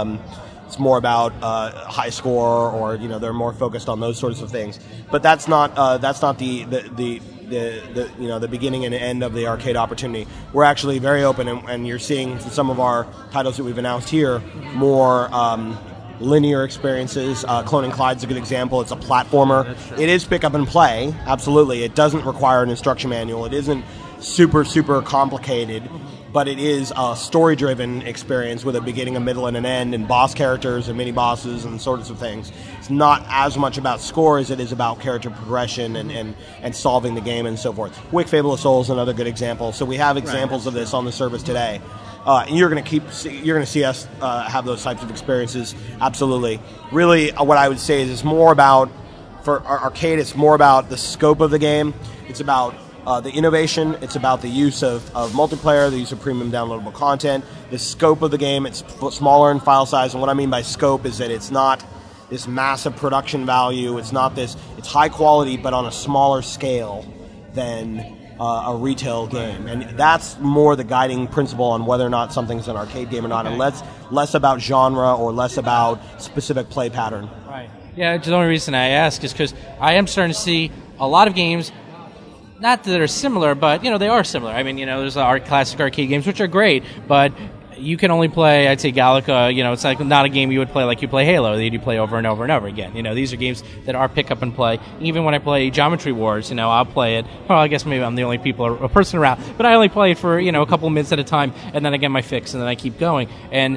high score, or they're more focused on those sorts of things. But that's not the beginning and end of the arcade opportunity. We're actually very open, and you're seeing some of our titles that we've announced here more linear experiences. Clone & Clyde's a good example. It's a platformer. It is pick up and play, absolutely. It doesn't require an instruction manual. It isn't super complicated, but it is a story-driven experience with a beginning, a middle, and an end, and boss characters and mini-bosses and sorts of things. It's not as much about score as it is about character progression and solving the game and so forth. Wick Fable of Souls is another good example. So we have examples of this on the service today. And you're going to see us have those types of experiences, absolutely. Really, what I would say is it's more about, for arcade, it's more about the scope of the game. It's about the innovation. It's about the use of multiplayer, the use of premium downloadable content. The scope of the game, it's smaller in file size, and what I mean by scope is that it's not this massive production value. It's not this. It's high quality, but on a smaller scale than a retail game, and that's more the guiding principle on whether or not something's an arcade game or not, and less about genre or less about specific play pattern. Right. Yeah, the only reason I ask is because I am starting to see a lot of games, not that they're similar, but they are similar. I mean, there's our classic arcade games, which are great, but you can only play, I'd say, Galaga. It's like not a game you would play like you play Halo, that you play over and over and over again. These are games that are pick up and play. Even when I play Geometry Wars, I'll play it. Well, I guess maybe I'm the only person around, but I only play it for a couple of minutes at a time, and then I get my fix, and then I keep going. And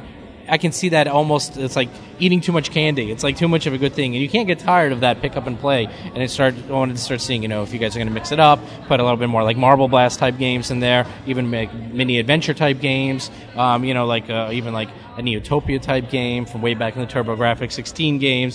I can see that almost. It's like eating too much candy. It's like too much of a good thing, and you can't get tired of that pick up and play. And I wanted to start seeing, if you guys are going to mix it up, put a little bit more like Marble Blast type games in there, even make mini adventure type games. Even like a Neotopia type game from way back in the TurboGrafx 16 games.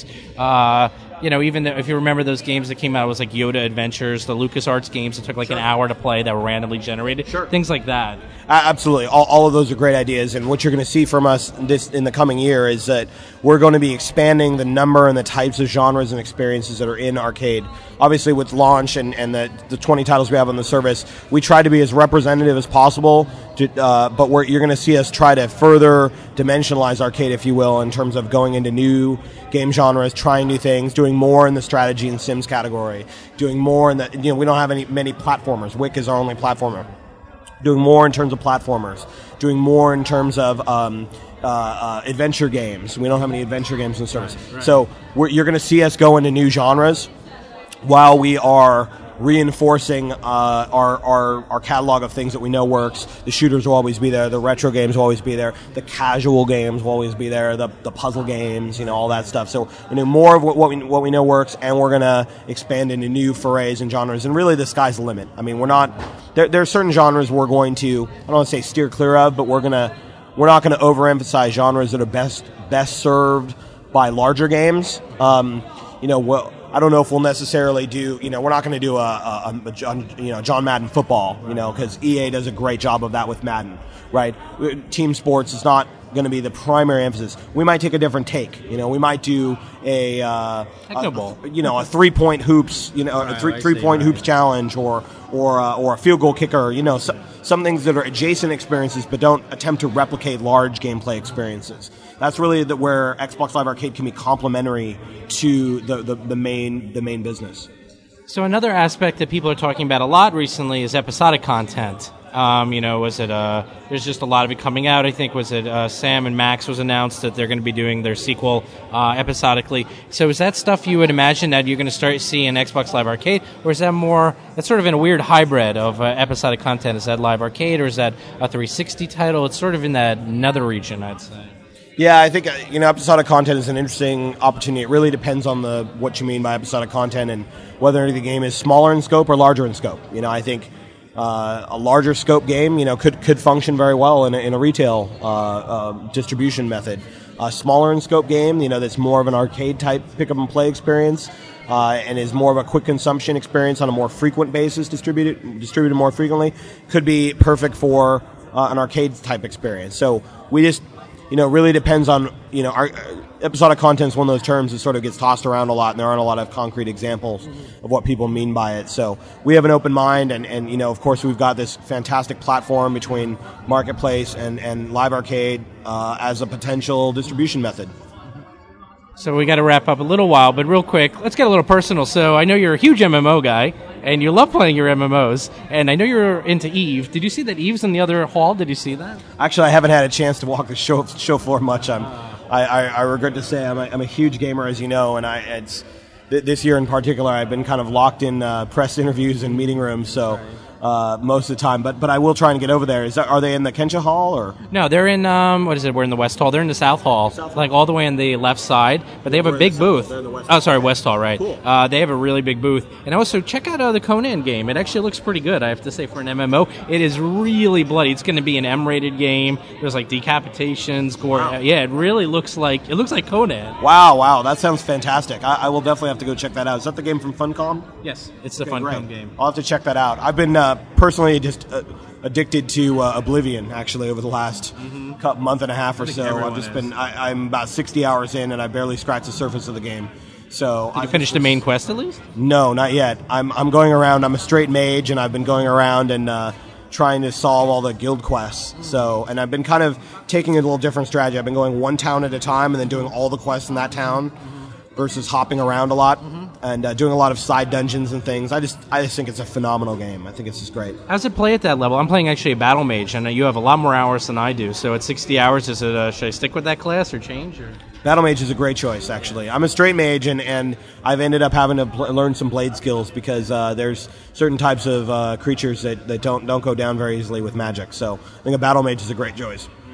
Even if you remember those games that came out, it was like Yoda Adventures, the LucasArts games that took like an hour to play that were randomly generated. Sure. Things like that. Absolutely. All of those are great ideas. And what you're going to see from us in the coming year is that we're going to be expanding the number and the types of genres and experiences that are in arcade. Obviously, with launch and the 20 titles we have on the service, we try to be as representative as possible, but you're going to see us try to further dimensionalize arcade, if you will, in terms of going into new game genres, trying new things, doing more in the strategy and Sims category, doing more in the, we don't have many platformers. Wick is our only platformer. Doing more in terms of platformers, doing more in terms of adventure games. We don't have any adventure games in the service. Right. So you're going to see us go into new genres while we are reinforcing our catalog of things that we know works. The shooters will always be there. The retro games will always be there. The casual games will always be there. The puzzle games, all that stuff. So we're doing more of what we know works, and we're going to expand into new forays and genres. And really, the sky's the limit. I mean, we're not. There are certain genres we're going to, I don't want to say steer clear of, but we're not going to overemphasize genres that are best served by larger games. I don't know if we'll necessarily do, we're not going to do a John Madden football, because EA does a great job of that with Madden, right? Team sports is not going to be the primary emphasis. We might take a different take, we might do a 3-point hoops, a three-point hoops challenge or a field goal kicker, some things that are adjacent experiences but don't attempt to replicate large gameplay experiences. That's really where Xbox Live Arcade can be complementary to the main business. So another aspect that people are talking about a lot recently is episodic content. There's just a lot of it coming out. I think, Sam and Max was announced that they're going to be doing their sequel episodically. So is that stuff you would imagine that you're going to start seeing in Xbox Live Arcade, or is that that's sort of in a weird hybrid of episodic content? Is that Live Arcade, or is that a 360 title? It's sort of in that nether region, I'd say. Yeah, I think episodic content is an interesting opportunity. It really depends on what you mean by episodic content and whether the game is smaller in scope or larger in scope. I think a larger scope game, could function very well in a retail distribution method. A smaller in scope game, that's more of an arcade type pick up and play experience, and is more of a quick consumption experience on a more frequent basis, distributed more frequently, could be perfect for an arcade type experience. So we just. Really depends on, our episodic content is one of those terms that sort of gets tossed around a lot, and there aren't a lot of concrete examples of what people mean by it. So we have an open mind, and of course, we've got this fantastic platform between Marketplace and Live Arcade as a potential distribution method. So we got to wrap up a little while, but real quick, let's get a little personal. So I know you're a huge MMO guy, and you love playing your MMOs, and I know you're into EVE. Did you see that EVE's in the other hall? Did you see that? Actually, I haven't had a chance to walk the show floor much. I regret to say I'm a huge gamer, as you know, and this year in particular, I've been kind of locked in press interviews and meeting rooms, so... most of the time, but I will try and get over there. Are they in the Kensha Hall or? No, they're in we're in the West Hall. They're in the South Hall, like all the way on the left side. But they have a big booth. West Hall, right? Cool. They have a really big booth, and also check out the Conan game. It actually looks pretty good, I have to say, for an MMO. It is really bloody. It's going to be an M-rated game. There's like decapitations, gore. Wow. Yeah, it really looks like Conan. Wow, that sounds fantastic. I will definitely have to go check that out. Is that the game from Funcom? Yes, it's the Funcom game. I'll have to check that out. I've been personally just addicted to Oblivion, actually, over the last month and a half or so. I've just been I'm about 60 hours in, and I barely scratched the surface of the game. So did you finish the main quest at least? No, not yet. I'm going around. I'm a straight mage, and I've been going around and trying to solve all the guild quests. And I've been kind of taking a little different strategy. I've been going one town at a time and then doing all the quests in that town versus hopping around a lot and doing a lot of side dungeons and things. I just think it's a phenomenal game. I think it's just great. How's it play at that level? I'm playing actually a battle mage, and you have a lot more hours than I do. So at 60 hours, is it should I stick with that class or change? Or? Battle mage is a great choice, actually. I'm a straight mage, and I've ended up having to learn some blade skills because there's certain types of creatures that don't go down very easily with magic. So I think a battle mage is a great choice.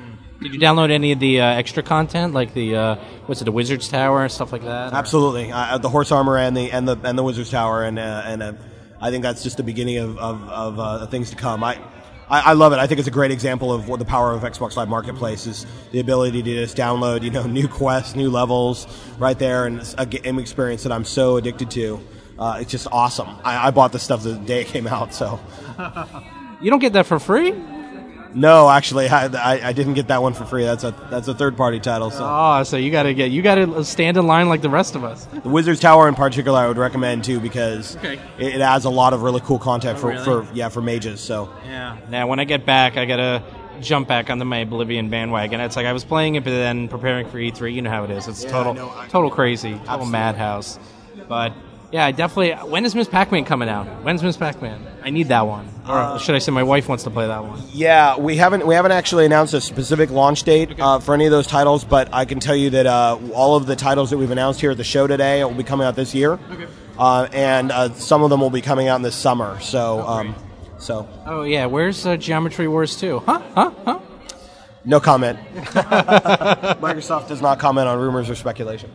Did you download any of the extra content, like the the Wizard's Tower and stuff like that? Absolutely, the horse armor and the Wizard's Tower, and I think that's just the beginning of things to come. I love it. I think it's a great example of what the power of Xbox Live Marketplace is, the ability to just download, new quests, new levels right there, and a game experience that I'm so addicted to. It's just awesome. I bought this stuff the day it came out, so. You don't get that for free? No, actually, I didn't get that one for free. That's a third-party title. So. Oh, so you gotta stand in line like the rest of us. The Wizard's Tower in particular, I would recommend too, because it adds a lot of really cool content for mages. So yeah. Now, when I get back, I gotta jump back onto my Oblivion bandwagon. It's like I was playing it, but then preparing for E3. You know how it is. It's total crazy, total madhouse. But. Yeah, I definitely. When is Miss Pac-Man coming out? When's Miss Pac-Man? I need that one. Or should I say my wife wants to play that one? Yeah, we haven't actually announced a specific launch date for any of those titles, but I can tell you that all of the titles that we've announced here at the show today will be coming out this year, and some of them will be coming out in this summer. So, Oh yeah, where's Geometry Wars 2? Huh? No comment. Microsoft does not comment on rumors or speculation.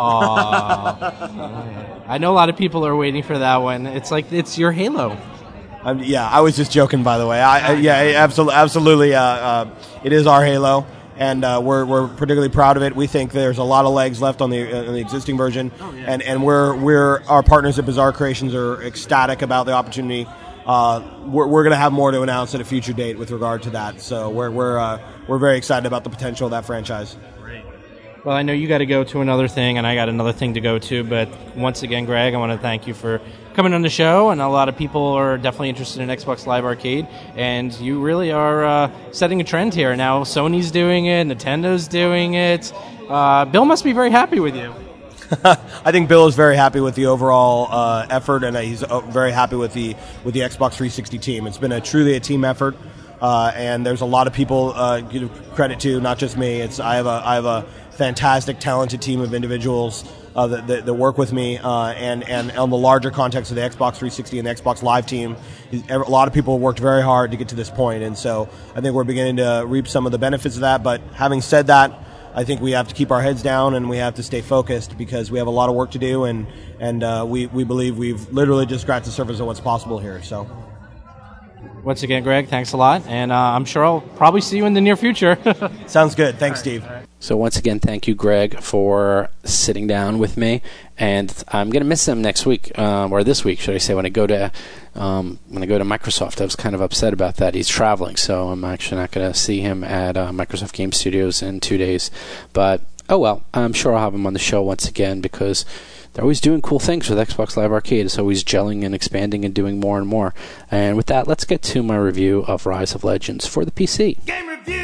I know a lot of people are waiting for that one. It's like it's your Halo. I was just joking, by the way. Absolutely. It is our Halo, and we're particularly proud of it. We think there's a lot of legs left on the existing version, and our partners at Bizarre Creations are ecstatic about the opportunity. We're going to have more to announce at a future date with regard to that. So we're very excited about the potential of that franchise. Great. Well, I know you got to go to another thing, and I got another thing to go to. But once again, Greg, I want to thank you for coming on the show. And a lot of people are definitely interested in Xbox Live Arcade, and you really are setting a trend here. Now Sony's doing it, Nintendo's doing it. Bill must be very happy with you. I think Bill is very happy with the overall effort, and he's very happy with the Xbox 360 team. It's been truly a team effort, and there's a lot of people give credit to, not just me. I have a fantastic, talented team of individuals that work with me, and on the larger context of the Xbox 360 and the Xbox Live team, a lot of people worked very hard to get to this point, and so I think we're beginning to reap some of the benefits of that. But having said that, I think we have to keep our heads down and we have to stay focused because we have a lot of work to do, and we believe we've literally just scratched the surface of what's possible here. So, once again, Greg, thanks a lot, and I'm sure I'll probably see you in the near future. Sounds good. Thanks, Steve. So once again, thank you, Greg, for sitting down with me, and I'm going to miss him next week, or this week, should I say, when I go to Microsoft. I was kind of upset about that. He's traveling, so I'm actually not going to see him at Microsoft Game Studios in 2 days. But, oh well, I'm sure I'll have him on the show once again because they're always doing cool things with Xbox Live Arcade. It's always gelling and expanding and doing more and more. And with that, let's get to my review of Rise of Legends for the PC. Game reviews.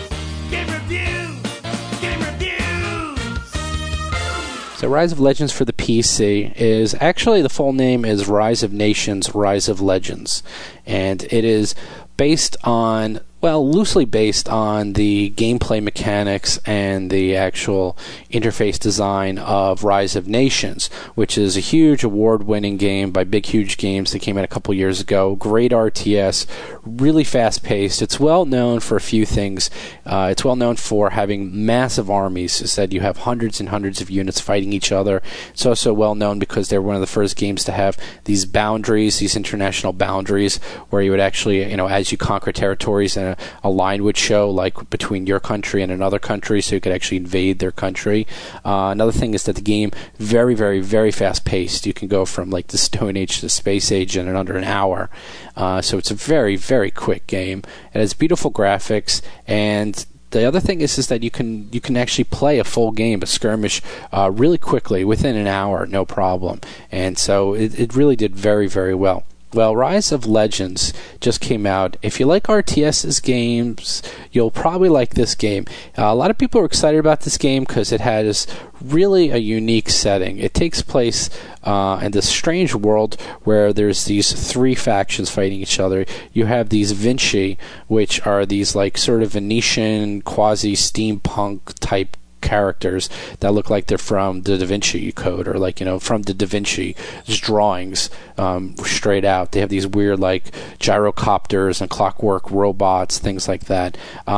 So Rise of Legends for the PC is actually, the full name is Rise of Nations, Rise of Legends. And it is based on, well, loosely based on the gameplay mechanics and the actual interface design of Rise of Nations, which is a huge award-winning game by Big Huge Games that came out a couple years ago. Great RTS, really fast-paced. It's well known for a few things. It's well known for having massive armies. It's that you have hundreds and hundreds of units fighting each other. It's also well known because they were one of the first games to have these boundaries, these international boundaries, where you would actually, as you conquer territories, and a line would show, like between your country and another country, so you could actually invade their country. Another thing is that the game very, very, very fast paced. You can go from like the Stone Age to the Space Age in under an hour. So it's a very, very quick game. It has beautiful graphics, and the other thing is that you can actually play a full game, a skirmish, really quickly within an hour, no problem. And so it really did very, very well. Well, Rise of Legends just came out. If you like RTS games, you'll probably like this game. A lot of people are excited about this game because it has really a unique setting. It takes place in this strange world where there's these three factions fighting each other. You have these Vinci, which are these like sort of Venetian, quasi-steampunk type characters that look like they're from the Da Vinci Code, or from the Da Vinci drawings, straight out. They have these weird like gyrocopters and clockwork robots, things like that.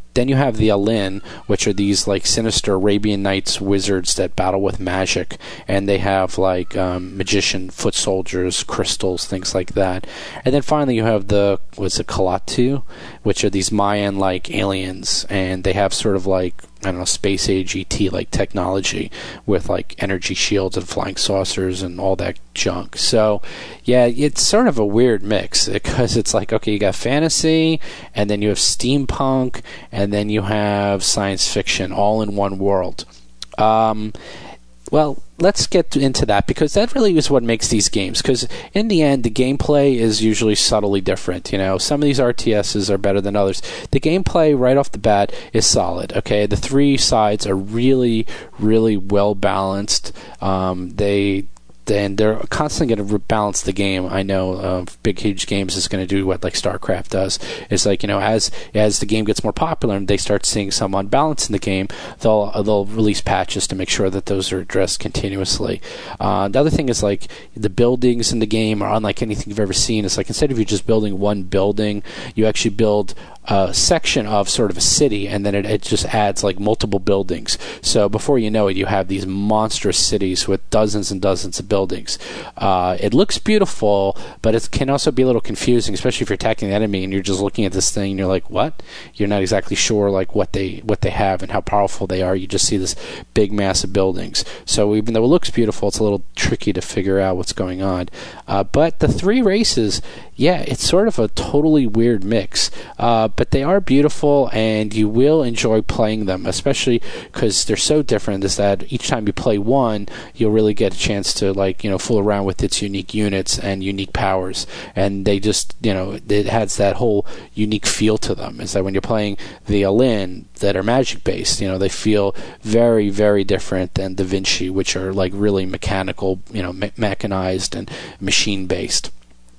Then you have the Alin, which are these like sinister Arabian Nights wizards that battle with magic, and they have like magician foot soldiers, crystals, things like that. And then finally you have the Kalatu, which are these Mayan like aliens, and they have sort of like, I don't know, space age ET like technology with like energy shields and flying saucers and all that junk. So yeah, it's sort of a weird mix because it's like, okay, you got fantasy, and then you have steampunk, and then you have science fiction all in one world. Well, let's get into that, because that really is what makes these games. Because in the end, the gameplay is usually subtly different. You know, some of these RTSs are better than others. The gameplay right off the bat is solid. Okay, the three sides are really, really well balanced. They're constantly going to balance the game. I know Big Huge Games is going to do what like StarCraft does. It's like, you know, as the game gets more popular and they start seeing some unbalance in the game, they'll release patches to make sure that those are addressed continuously. The other thing is like the buildings in the game are unlike anything you've ever seen. It's like instead of you just building one building, you actually build a section of sort of a city, and then it just adds like multiple buildings. So before you know it, you have these monstrous cities with dozens and dozens of buildings. It looks beautiful, but it can also be a little confusing, especially if you're attacking the enemy and you're just looking at this thing and you're like, what? You're not exactly sure like what they have and how powerful they are. You just see this big mass of buildings. So even though it looks beautiful, it's a little tricky to figure out what's going on. But the three races, yeah, it's sort of a totally weird mix. But they are beautiful, and you will enjoy playing them, especially because they're so different. Is that each time you play one, you'll really get a chance to, like, you know, fool around with its unique units and unique powers. And they just, you know, it has that whole unique feel to them. Is that when you're playing the Alin that are magic based, you know, they feel very, very different than Da Vinci, which are like really mechanical, you know, mechanized and machine based.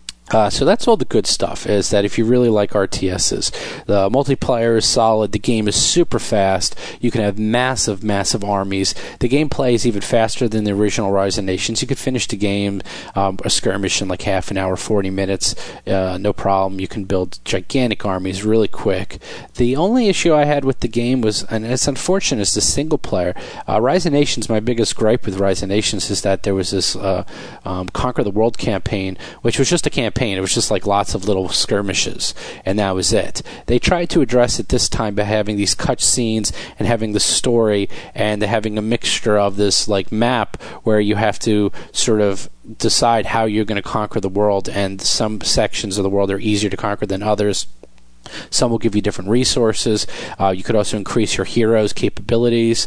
So that's all the good stuff, is that if you really like RTSs, the multiplayer is solid, the game is super fast, you can have massive, massive armies, the gameplay is even faster than the original Rise of Nations. You could finish the game, a skirmish in like half an hour, 40 minutes, no problem. You can build gigantic armies really quick. The only issue I had with the game was, and it's unfortunate, is the single player. Rise of Nations, my biggest gripe with Rise of Nations is that there was this Conquer the World campaign, which was just a campaign. It was just like lots of little skirmishes, and that was it. They tried to address it this time by having these cutscenes and having the story, and having a mixture of this like map where you have to sort of decide how you're going to conquer the world, and some sections of the world are easier to conquer than others. Some will give you different resources. You could also increase your hero's capabilities.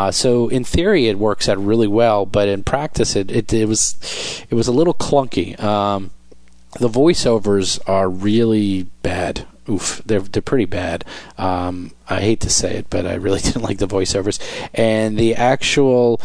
So in theory, it works out really well, but in practice, it was a little clunky. The voiceovers are really bad. Oof, they're pretty bad. I hate to say it, but I really didn't like the voiceovers. And the actual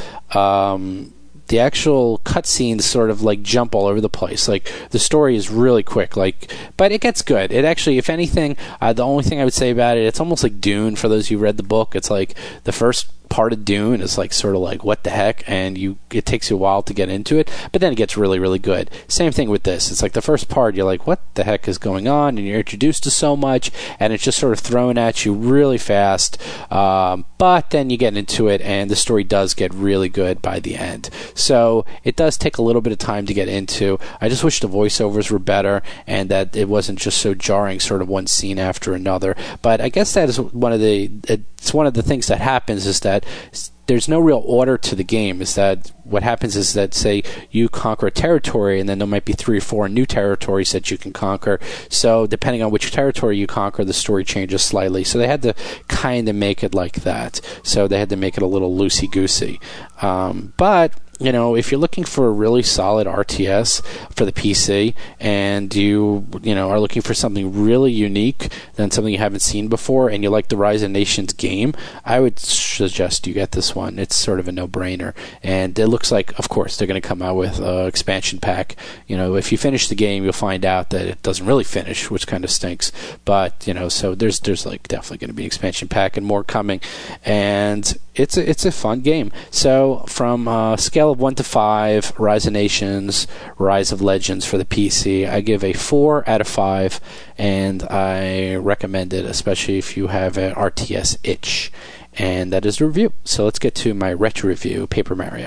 cutscenes sort of like jump all over the place. Like the story is really quick, but it gets good. It actually, if anything, the only thing I would say about it, it's almost like Dune. For those who read the book, it's like the first part of Dune is like sort of like what the heck, and it takes you a while to get into it, but then it gets really, really good. Same thing with this. It's like the first part, you're like, what the heck is going on? And you're introduced to so much, and it's just sort of thrown at you really fast. But then you get into it, and the story does get really good by the end. So it does take a little bit of time to get into. I just wish the voiceovers were better, and that it wasn't just so jarring, sort of one scene after another. But I guess that is one of the things that happens, is that there's no real order to the game. Is that what happens is that, say, you conquer a territory, and then there might be 3 or 4 new territories that you can conquer. So depending on which territory you conquer, the story changes slightly. So they had to kind of make it like that. So they had to make it a little loosey-goosey. But you know, if you're looking for a really solid RTS for the PC, and you are looking for something really unique than something you haven't seen before, and you like the Rise of Nations game, I would suggest you get this one. It's sort of a no-brainer, and it looks like, of course, they're going to come out with an expansion pack. If you finish the game, you'll find out that it doesn't really finish, which kind of stinks. But so there's like definitely going to be an expansion pack and more coming, and it's a fun game. So from a scale of 1 to 5, Rise of Nations, Rise of Legends for the PC, I give a 4 out of 5, and I recommend it, especially if you have an RTS itch. And that is the review. So let's get to my retro review, Paper Mario.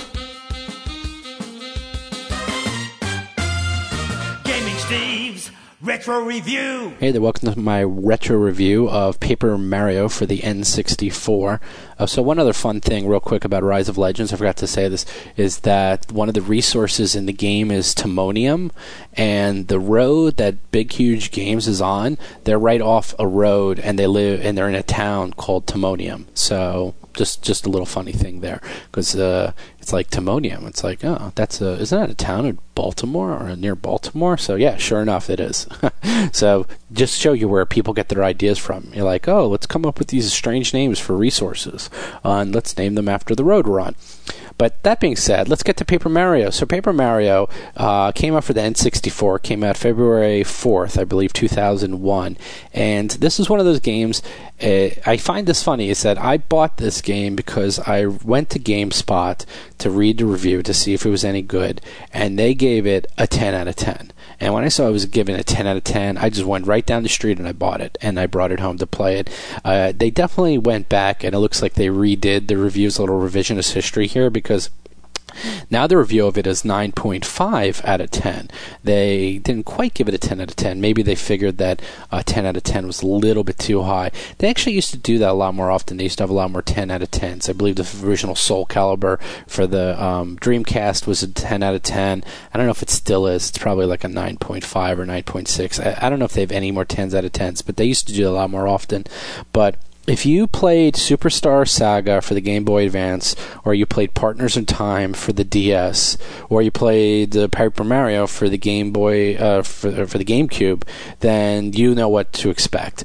Gaming Steve's Retro Review. Hey there, welcome to my retro review of Paper Mario for the N64. So one other fun thing real quick about Rise of Legends, I forgot to say this, is that one of the resources in the game is Timonium, and the road that Big Huge Games is on, they're right off a road, and they're in a town called Timonium. So just a little funny thing there, because it's like Timonium. It's like, oh, isn't that a town in Baltimore or near Baltimore? So yeah, sure enough, it is. So just show you where people get their ideas from. You're like, oh, let's come up with these strange names for resources, and let's name them after the road we're on. But that being said, let's get to Paper Mario. So Paper Mario came out for the N64, came out February 4th, I believe, 2001. And this is one of those games, I find this funny, is that I bought this game because I went to GameSpot to read the review to see if it was any good, and they gave it a 10 out of 10. And when I saw it was given a 10 out of 10, I just went right down the street and I bought it, and I brought it home to play it. They definitely went back, and it looks like they redid the review's a little revisionist history here, because now the review of it is 9.5 out of 10. They didn't quite give it a 10 out of 10. Maybe they figured that 10 out of 10 was a little bit too high. They actually used to do that a lot more often. They used to have a lot more 10 out of 10s. I believe the original Soul Calibur for the Dreamcast was a 10 out of 10. I don't know if it still is. It's probably like a 9.5 or 9.6. I don't know if they have any more 10s out of 10s, but they used to do that a lot more often. But if you played Superstar Saga for the Game Boy Advance, or you played Partners in Time for the DS, or you played Paper Mario for the Game Boy for the GameCube, then you know what to expect.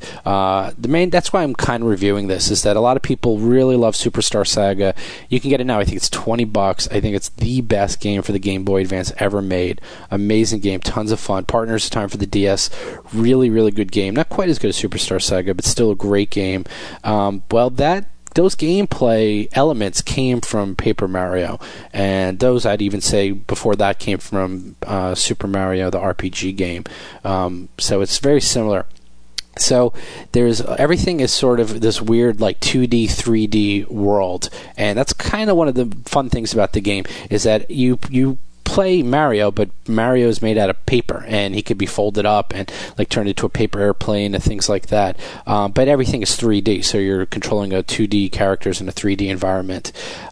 That's why I'm kind of reviewing this, is that a lot of people really love Superstar Saga. You can get it now. I think it's $20. I think it's the best game for the Game Boy Advance ever made. Amazing game, tons of fun. Partners in Time for the DS, really, really good game. Not quite as good as Superstar Saga, but still a great game. Those gameplay elements came from Paper Mario, and those I'd even say before that came from Super Mario, the RPG game. So it's very similar. So everything is sort of this weird like 2D, 3D world, and that's kind of one of the fun things about the game, is that you play Mario, but Mario is made out of paper, and he could be folded up and like turned into a paper airplane and things like that. But everything is 3D, so you're controlling a 2D characters in a 3D environment.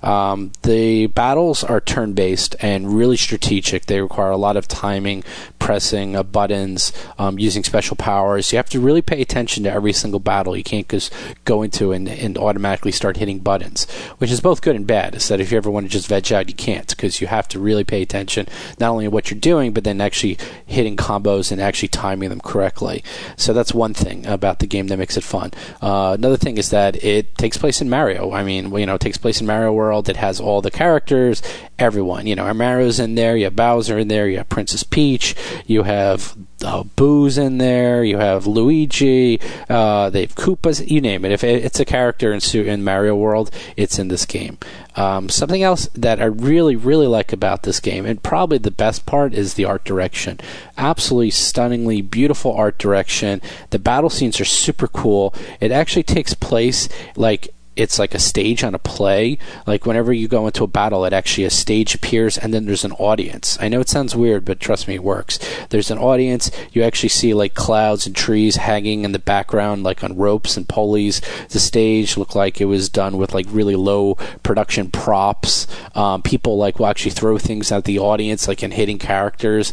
The battles are turn-based and really strategic. They require a lot of timing, pressing buttons, using special powers. You have to really pay attention to every single battle. You can't just go into and automatically start hitting buttons, which is both good and bad. Is that if you ever want to just veg out, you can't, because you have to really pay attention not only what you're doing, but then actually hitting combos and actually timing them correctly. So that's one thing about the game that makes it fun. Another thing is that it takes place in Mario. I mean, it takes place in Mario World. It has all the characters, everyone. Mario's in there, you have Bowser in there, you have Princess Peach, you have Boo's in there, you have Luigi, they have Koopas, you name it. If it's a character in Mario World, it's in this game. Something else that I really, really like about this game, and probably the best part, is the art direction. Absolutely stunningly beautiful art direction. The battle scenes are super cool. It actually takes place like it's like a stage on a play. Like whenever you go into a battle, a stage appears, and then there's an audience. I know it sounds weird, but trust me, it works. There's an audience. You actually see like clouds and trees hanging in the background, like on ropes and pulleys. The stage looked like it was done with like really low production props. People will actually throw things at the audience, like in hitting characters.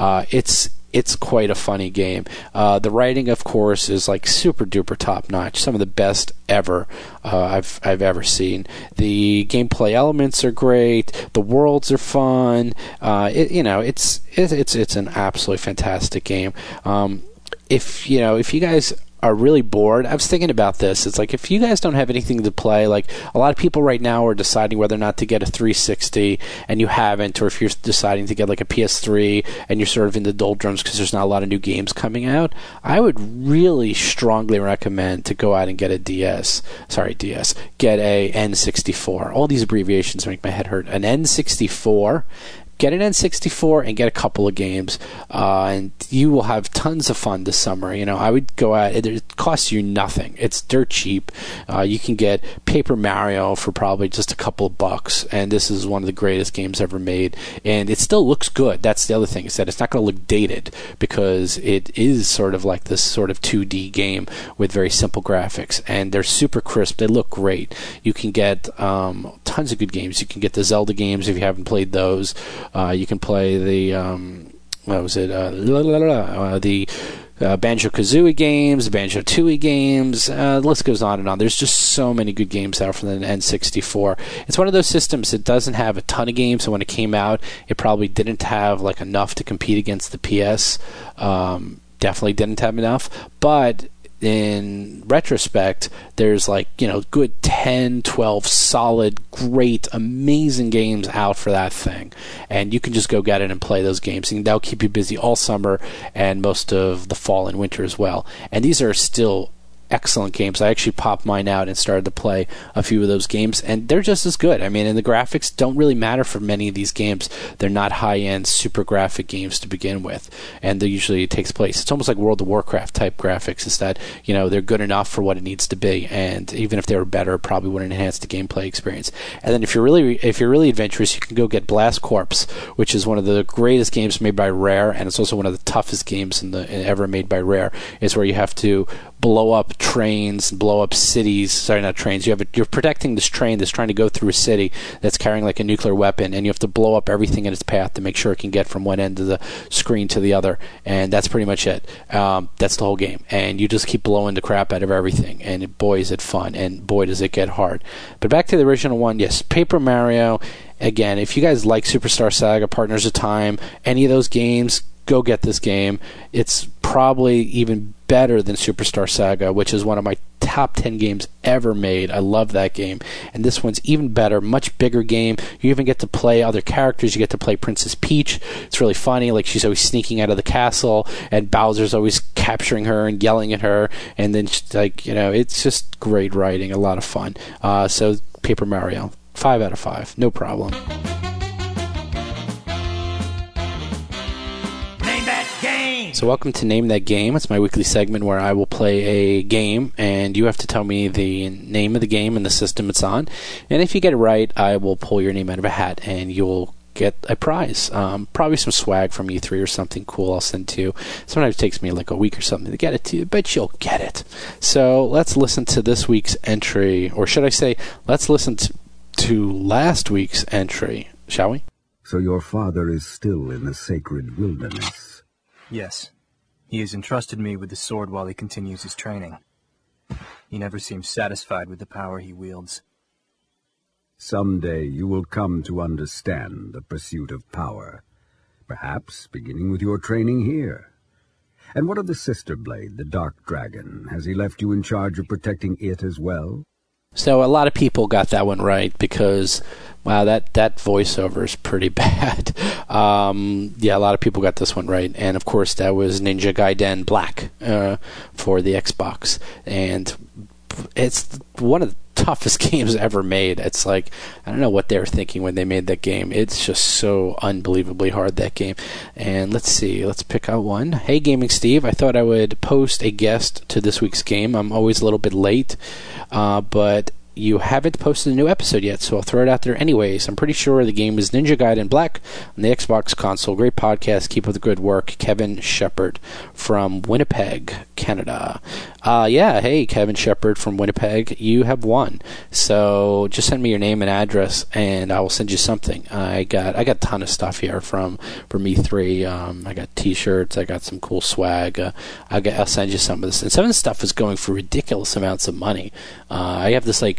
It's quite a funny game. The writing, of course, is like super duper top notch. Some of the best ever I've ever seen. The gameplay elements are great. The worlds are fun. It's an absolutely fantastic game. If you guys are really bored, I was thinking about this. It's like, if you guys don't have anything to play, like a lot of people right now are deciding whether or not to get a 360 and you haven't, or if you're deciding to get like a PS3 and you're sort of in the doldrums because there's not a lot of new games coming out, I would really strongly recommend to go out and get a get a N64. All these abbreviations make my head hurt. An N64. Get an N64 and get a couple of games, and you will have tons of fun this summer. I would go out. It costs you nothing. It's dirt cheap. You can get Paper Mario for probably just a couple of bucks, and this is one of the greatest games ever made. And it still looks good. That's the other thing, is that it's not going to look dated, because it is sort of like this sort of 2D game with very simple graphics, and they're super crisp. They look great. You can get tons of good games. You can get the Zelda games if you haven't played those. You can play the Banjo-Kazooie games, Banjo-Tooie games. The list goes on and on. There's just so many good games out from the N64. It's one of those systems that doesn't have a ton of games, so when it came out, it probably didn't have like enough to compete against the PS. Definitely didn't have enough, but in retrospect, there's good 10, 12 solid, great, amazing games out for that thing. And you can just go get it and play those games. And that'll keep you busy all summer and most of the fall and winter as well. And these are still excellent games. I actually popped mine out and started to play a few of those games, and they're just as good. I mean, and the graphics don't really matter for many of these games. They're not high-end, super graphic games to begin with, and they usually takes place. It's almost like World of Warcraft type graphics. Is that they're good enough for what it needs to be, and even if they were better, it probably wouldn't enhance the gameplay experience. And then if you're really adventurous, you can go get Blast Corps, which is one of the greatest games made by Rare, and it's also one of the toughest games ever made by Rare. It's where you have to blow up trains, blow up cities. Sorry, not trains. You're protecting this train that's trying to go through a city that's carrying like a nuclear weapon, and you have to blow up everything in its path to make sure it can get from one end of the screen to the other. And that's pretty much it. That's the whole game. And you just keep blowing the crap out of everything. And boy, is it fun. And boy, does it get hard. But back to the original one, yes, Paper Mario. Again, if you guys like Superstar Saga, Partners of Time, any of those games, go get this game. It's probably even better than Superstar Saga, which is one of my top 10 games ever made. I love that game. And this one's even better, much bigger game. You even get to play other characters. You get to play Princess Peach. It's really funny. Like, she's always sneaking out of the castle, and Bowser's always capturing her and yelling at her. And then, it's just great writing, a lot of fun. So, Paper Mario, 5 out of 5. No problem. So welcome to Name That Game. It's my weekly segment where I will play a game, and you have to tell me the name of the game and the system it's on. And if you get it right, I will pull your name out of a hat, and you'll get a prize. Probably some swag from E3 or something cool I'll send to you. Sometimes it takes me like a week or something to get it to you, but you'll get it. So let's listen to this week's entry, or should I say, let's listen to last week's entry, shall we? So your father is still in the sacred wilderness. Yes. He has entrusted me with the sword while he continues his training. He never seems satisfied with the power he wields. Someday you will come to understand the pursuit of power. Perhaps beginning with your training here. And what of the Sister Blade, the Dark Dragon? Has he left you in charge of protecting it as well? So a lot of people got that one right because, wow, that voiceover is pretty bad. Yeah, a lot of people got this one right. And, of course, that was Ninja Gaiden Black for the Xbox. And it's one of the toughest games ever made. It's like, I don't know what they were thinking when they made that game. It's just so unbelievably hard, that game. And let's see, let's pick out one. Hey, Gaming Steve, I thought I would post a guest to this week's game. I'm always a little bit late, but you haven't posted a new episode yet, so I'll throw it out there anyways. I'm pretty sure the game is Ninja Gaiden Black on the Xbox console. Great podcast. Keep up the good work. Kevin Shepard from Winnipeg, Canada. Yeah, hey, Kevin Shepard from Winnipeg. You have won. So just send me your name and address, and I will send you something. I got a ton of stuff here from E3. I got T-shirts. I got some cool swag. I'll send you some of this. And some of this stuff is going for ridiculous amounts of money. I have this like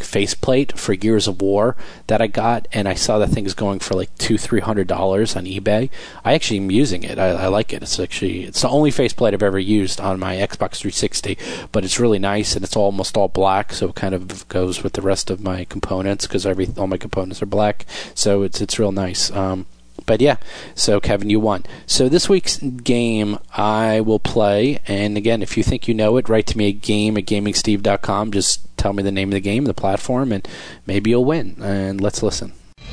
faceplate for Gears of War that I got, and I saw that thing is going for like $200-300 on eBay. I actually am using it. I like it. It's the only faceplate I've ever used on my Xbox 360, but it's really nice, and it's almost all black, so it kind of goes with the rest of my components because all my components are black. So it's real nice. But yeah, so Kevin, you won. So this week's game I will play, and again, if you think you know it, write to me at game@gamingsteve.com. Just tell me the name of the game, the platform, and maybe you'll win. And let's listen.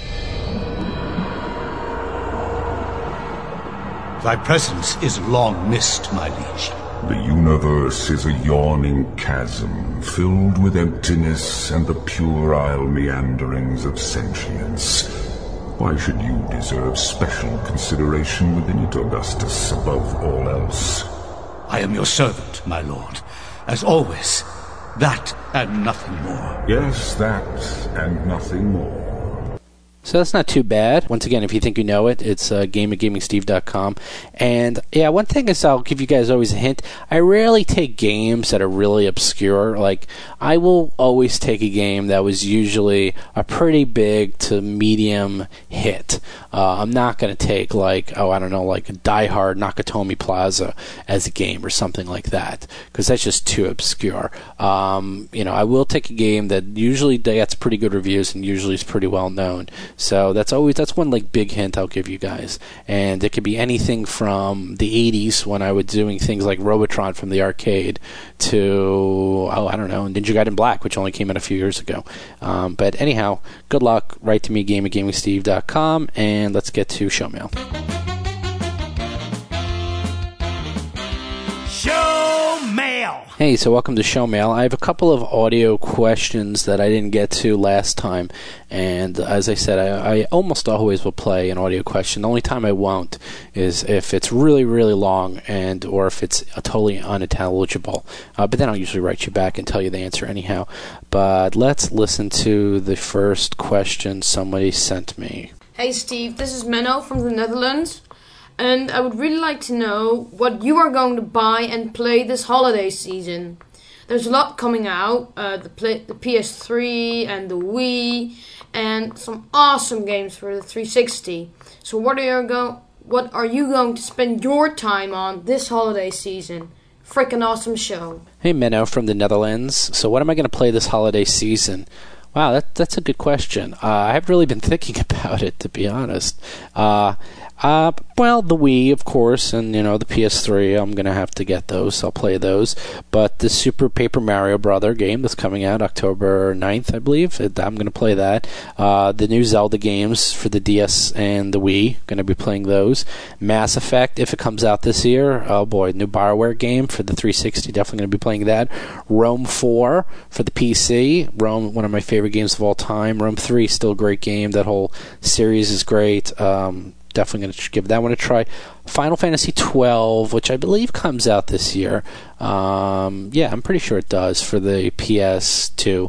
Thy presence is long missed, my liege. The universe is a yawning chasm filled with emptiness and the puerile meanderings of sentience. Why should you deserve special consideration within it, Augustus, above all else? I am your servant, my lord. As always, that and nothing more. Yes, that and nothing more. So that's not too bad. Once again, if you think you know it, it's game@gamingsteve.com. And yeah, one thing is I'll give you guys always a hint. I rarely take games that are really obscure. Like, I will always take a game that was usually a pretty big to medium hit. I'm not going to take like Die Hard Nakatomi Plaza as a game or something like that, because that's just too obscure. I will take a game that usually gets pretty good reviews and usually is pretty well known. So that's one like big hint I'll give you guys. And it could be anything from the 80s when I was doing things like Robotron from the arcade to Ninja Gaiden Black, which only came out a few years ago. But anyhow, good luck. Write to me, game@gamingsteve.com, and let's get to show mail. Show mail. Hey, so welcome to Show Mail. I have a couple of audio questions that I didn't get to last time, and as I said, I almost always will play an audio question. The only time I won't is if it's really, really long or if it's totally unintelligible. But then I'll usually write you back and tell you the answer anyhow. But let's listen to the first question somebody sent me. Hey Steve, this is Menno from the Netherlands. And I would really like to know what you are going to buy and play this holiday season. There's a lot coming out, the PS3 and the Wii, and some awesome games for the 360. So what are you going to spend your time on this holiday season? Frickin' awesome show. Hey Menno from the Netherlands. So what am I going to play this holiday season? Wow, that's a good question. I haven't really been thinking about it, to be honest. Well, the Wii, of course, and, the PS3, I'm going to have to get those. I'll play those. But the Super Paper Mario Brother game that's coming out October 9th, I believe, I'm going to play that. The new Zelda games for the DS and the Wii, going to be playing those. Mass Effect, if it comes out this year, oh boy, new BioWare game for the 360, definitely going to be playing that. Rome 4 for the PC. Rome, one of my favorite games of all time. Rome 3, still a great game. That whole series is great. Definitely going to give that one a try. Final Fantasy 12, which I believe comes out this year. Yeah, I'm pretty sure it does for the PS2.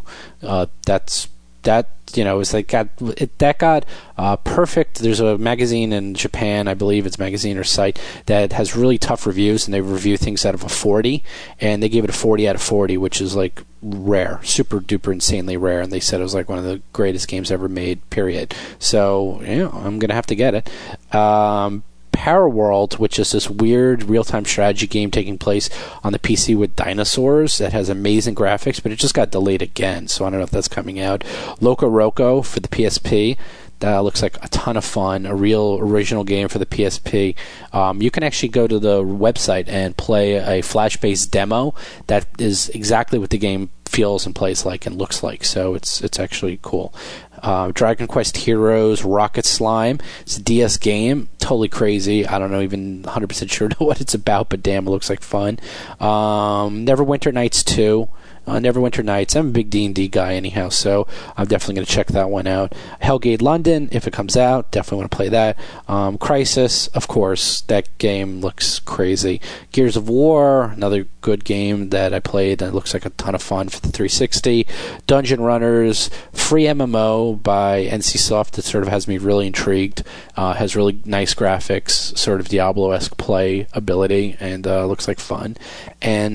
That got perfect. There's a magazine in Japan, I believe it's a magazine or site, that has really tough reviews, and they review things out of a 40, and they gave it a 40 out of 40, which is like rare, super duper insanely rare, and they said it was like one of the greatest games ever made, period. So, I'm going to have to get it. Power World, which is this weird real-time strategy game taking place on the PC with dinosaurs that has amazing graphics, but it just got delayed again, so I don't know if that's coming out. Loco Roco for the PSP. That looks like a ton of fun, a real original game for the PSP. You can actually go to the website and play a Flash-based demo that is exactly what the game feels and plays like and looks like, so it's actually cool. Dragon Quest Heroes Rocket Slime. It's a DS game. Totally crazy. I don't know, even 100% sure know what it's about, but damn, it looks like fun. Neverwinter Nights 2. Neverwinter Nights. I'm a big D&D guy anyhow, so I'm definitely going to check that one out. Hellgate London, if it comes out, definitely want to play that. Crisis, of course, that game looks crazy. Gears of War, another good game that I played that looks like a ton of fun for the 360. Dungeon Runners, free MMO by NCSoft that sort of has me really intrigued. Has really nice graphics, sort of Diablo-esque play ability, and looks like fun. And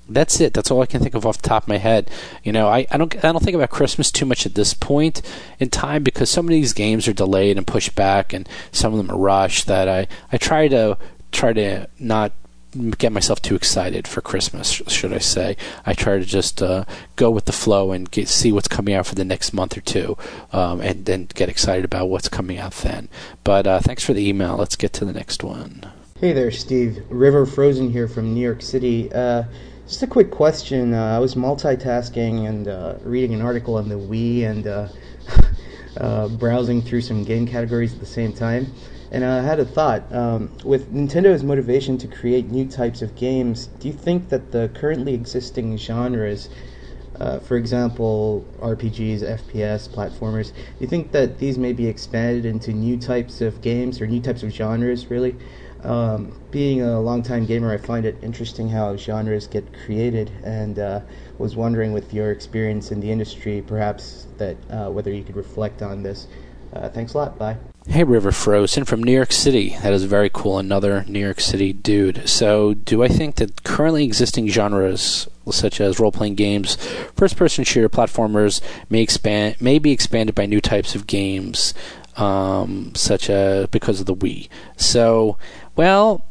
that's it. That's all I can think of off the top of my head. I don't think about Christmas too much at this point in time because some of these games are delayed and pushed back, and some of them are rushed. That I try to not get myself too excited for Christmas, should I say. I try to just go with the flow and see what's coming out for the next month or two, and then get excited about what's coming out then. But thanks for the email. Let's get to the next one. Hey there, Steve. River Frozen here from New York City. Just a quick question. I was multitasking and reading an article on the Wii and browsing through some game categories at the same time. And I had a thought. With Nintendo's motivation to create new types of games, do you think that the currently existing genres, for example, RPGs, FPS, platformers, do you think that these may be expanded into new types of games or new types of genres, really? Being a longtime gamer, I find it interesting how genres get created, and was wondering, with your experience in the industry, perhaps that whether you could reflect on this. Thanks a lot. Bye. Hey, River Frozen from New York City. That is very cool. Another New York City dude. So, do I think that currently existing genres, such as role-playing games, first-person shooter, platformers, may be expanded by new types of games, such as because of the Wii? So, well,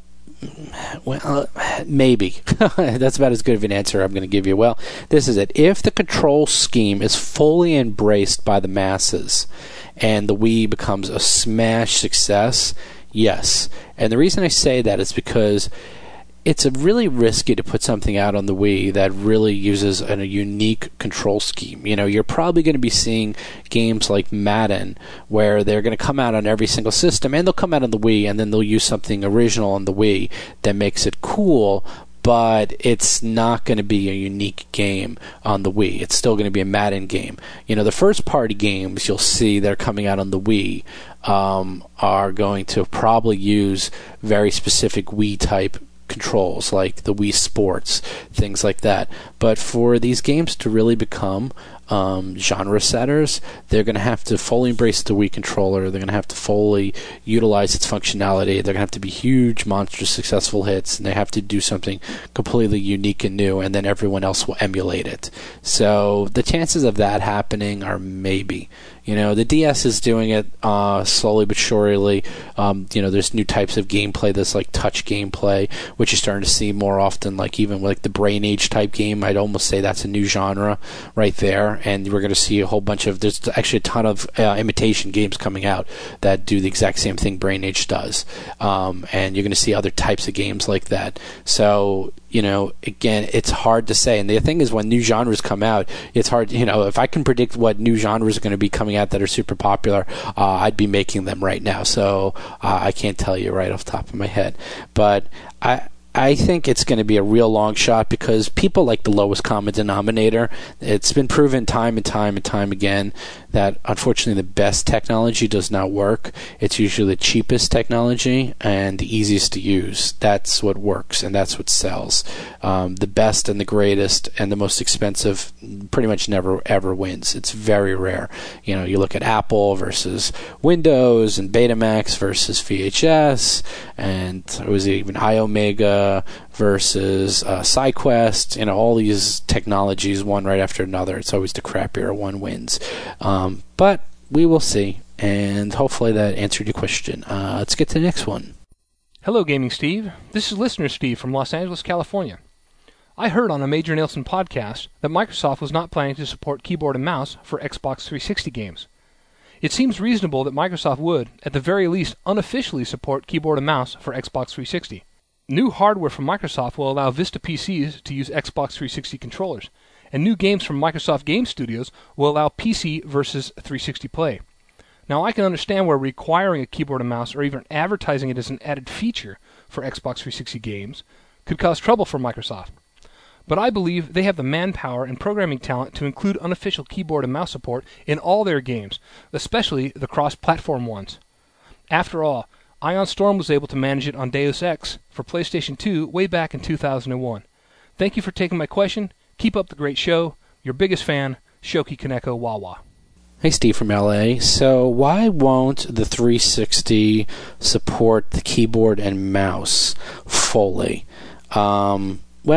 maybe. That's about as good of an answer I'm going to give you. Well, this is it. If the control scheme is fully embraced by the masses and the Wii becomes a smash success, yes. And the reason I say that is because it's really risky to put something out on the Wii that really uses a unique control scheme. You're probably going to be seeing games like Madden where they're going to come out on every single system, and they'll come out on the Wii, and then they'll use something original on the Wii that makes it cool, but it's not going to be a unique game on the Wii. It's still going to be a Madden game. The first-party games you'll see that are coming out on the Wii are going to probably use very specific Wii-type controls, like the Wii Sports, things like that. But for these games to really become genre setters, they're going to have to fully embrace the Wii controller. They're going to have to fully utilize its functionality. They're going to have to be huge, monstrous, successful hits, and they have to do something completely unique and new, and then everyone else will emulate it. So the chances of that happening are maybe. The DS is doing it slowly but surely. There's new types of gameplay that's like touch gameplay, which you're starting to see more often, like even like the Brain Age type game. I'd almost say that's a new genre right there. And we're going to see a whole bunch of, there's actually a ton of imitation games coming out that do the exact same thing Brain Age does. And you're going to see other types of games like that. So, again, it's hard to say. And the thing is, when new genres come out, it's hard, if I can predict what new genres are going to be coming out that are super popular, I'd be making them right now. So I can't tell you right off the top of my head. But I think it's going to be a real long shot because people like the lowest common denominator. It's been proven time and time and time again that unfortunately the best technology does not work. It's usually the cheapest technology and the easiest to use. That's what works and that's what sells. The best and the greatest and the most expensive pretty much never ever wins. It's very rare. You look at Apple versus Windows and Betamax versus VHS, and it was even iOmega versus SideQuest. All these technologies, one right after another. It's always the crappier one wins. But we will see, and hopefully that answered your question. Let's get to the next one. Hello, Gaming Steve. This is Listener Steve from Los Angeles, California. I heard on a Major Nelson podcast that Microsoft was not planning to support keyboard and mouse for Xbox 360 games. It seems reasonable that Microsoft would, at the very least, unofficially support keyboard and mouse for Xbox 360. New hardware from Microsoft will allow Vista PCs to use Xbox 360 controllers, and new games from Microsoft Game Studios will allow PC versus 360 play. Now, I can understand where requiring a keyboard and mouse or even advertising it as an added feature for Xbox 360 games could cause trouble for Microsoft. But I believe they have the manpower and programming talent to include unofficial keyboard and mouse support in all their games, especially the cross-platform ones. After all, Ion Storm was able to manage it on Deus Ex for PlayStation 2 way back in 2001. Thank you for taking my question. Keep up the great show. Your biggest fan, Shoki Kaneko Wawa. Hey, Steve from LA. So why won't the 360 support the keyboard and mouse fully? Well,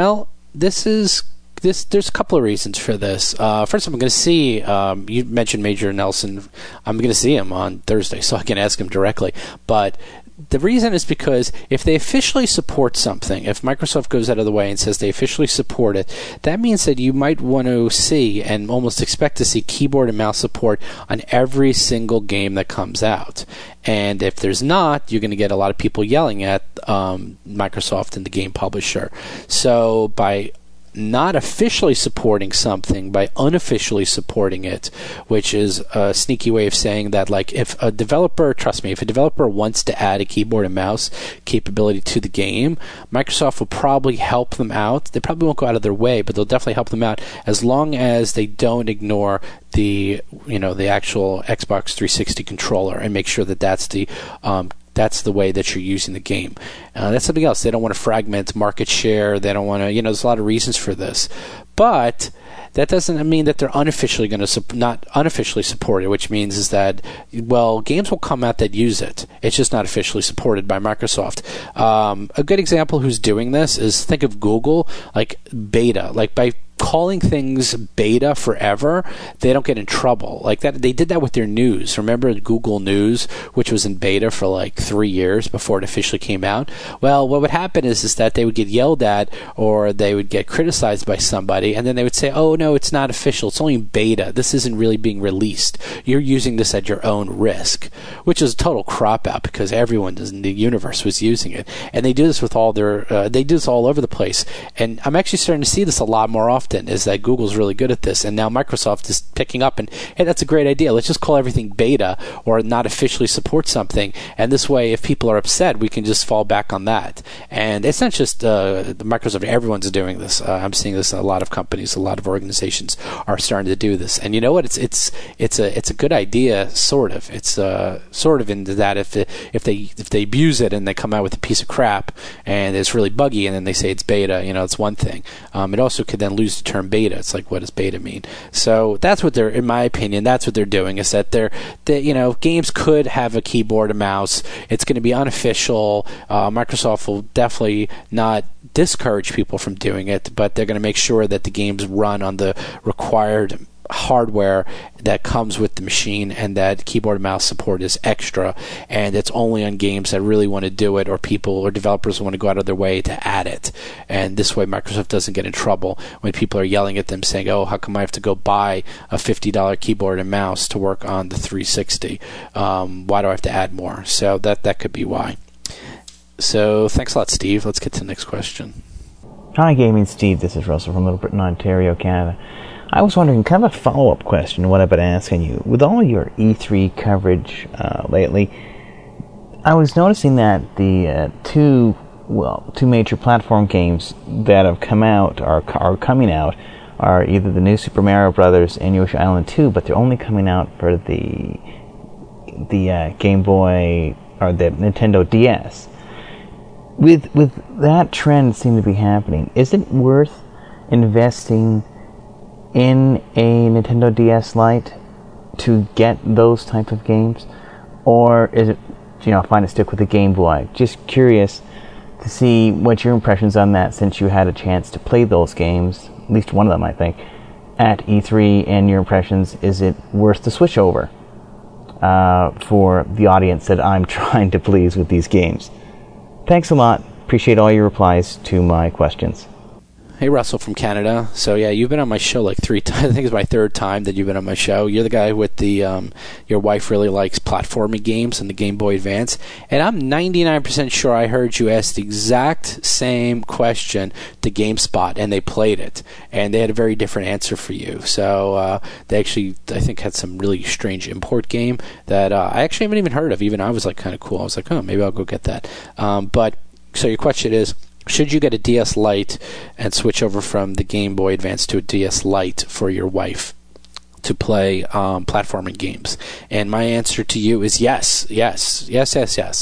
there's a couple of reasons for this. First, I'm going to see, you mentioned Major Nelson. I'm going to see him on Thursday, so I can ask him directly. But the reason is because if they officially support something, if Microsoft goes out of the way and says they officially support it, that means that you might want to see and almost expect to see keyboard and mouse support on every single game that comes out. And if there's not, you're going to get a lot of people yelling at Microsoft and the game publisher. So by not officially supporting something, by unofficially supporting it, which is a sneaky way of saying that, like, if a developer, trust me, if a developer wants to add a keyboard and mouse capability to the game, Microsoft will probably help them out. They probably won't go out of their way, but they'll definitely help them out as long as they don't ignore the actual Xbox 360 controller and make sure that that's the way that you're using the game. That's something else. They don't want to fragment market share. They don't want to, there's a lot of reasons for this. But that doesn't mean that they're unofficially going to not unofficially support it, which means is that, well, games will come out that use it. It's just not officially supported by Microsoft. A good example who's doing this is, think of Google, like beta. Like, by calling things beta forever, they don't get in trouble. Like that, they did that with their news. Remember Google News, which was in beta for like 3 years before it officially came out? Well, what would happen is that they would get yelled at, or they would get criticized by somebody, and then they would say, oh no, it's not official, it's only beta, this isn't really being released, you're using this at your own risk, which is a total crop out because everyone in the universe was using it. And they do this with all their they do this all over the place. And I'm actually starting to see this a lot more often, is that Google's really good at this, and now Microsoft is picking up, and hey, that's a great idea, let's just call everything beta or not officially support something, and this way if people are upset we can just fall back on that. And it's not just Microsoft, everyone's doing this. I'm seeing this in a lot of companies, a lot of organizations are starting to do this. And you know what, it's a good idea, sort of. It's sort of into that if they abuse it and they come out with a piece of crap and it's really buggy and then they say it's beta, it's one thing. It also could then lose the term beta. It's like, what does beta mean? So that's what they're, in my opinion, that's what they're doing, is that games could have a keyboard and mouse. It's going to be unofficial. Microsoft will definitely not discourage people from doing it, but they're going to make sure that the games run on the required hardware that comes with the machine, and that keyboard and mouse support is extra, and it's only on games that really want to do it, or people or developers want to go out of their way to add it. And this way Microsoft doesn't get in trouble when people are yelling at them saying, oh, how come I have to go buy a $50 keyboard and mouse to work on the 360? Why do I have to add more? So that could be why. So thanks a lot, Steve. Let's get to the next question. Hi, Gaming Steve. This is Russell from Little Britain, Ontario, Canada. I was wondering, kind of a follow-up question to what I've been asking you. With all your E3 coverage lately, I was noticing that the two major platform games that have come out are coming out are either the new Super Mario Brothers and Yoshi Island 2, but they're only coming out for the Game Boy or the Nintendo DS. With that trend seeming to be happening, is it worth investing in a Nintendo DS Lite to get those type of games, or is it, fine to stick with the Game Boy? Just curious to see what your impressions on that, since you had a chance to play those games, at least one of them I think, at E3, and your impressions. Is it worth the switch over for the audience that I'm trying to please with these games? Thanks a lot. Appreciate all your replies to my questions. Hey, Russell from Canada. So yeah, you've been on my show like 3 times. I think it's my 3rd time that you've been on my show. You're the guy with the your wife really likes platforming games and the Game Boy Advance. And I'm 99% sure I heard you ask the exact same question to GameSpot, and they played it, and they had a very different answer for you. So they actually, I think, had some really strange import game that I actually haven't even heard of. Even I was like, kind of cool. I was like, oh, maybe I'll go get that. But so your question is, should you get a DS Lite and switch over from the Game Boy Advance to a DS Lite for your wife to play platforming games? And my answer to you is yes.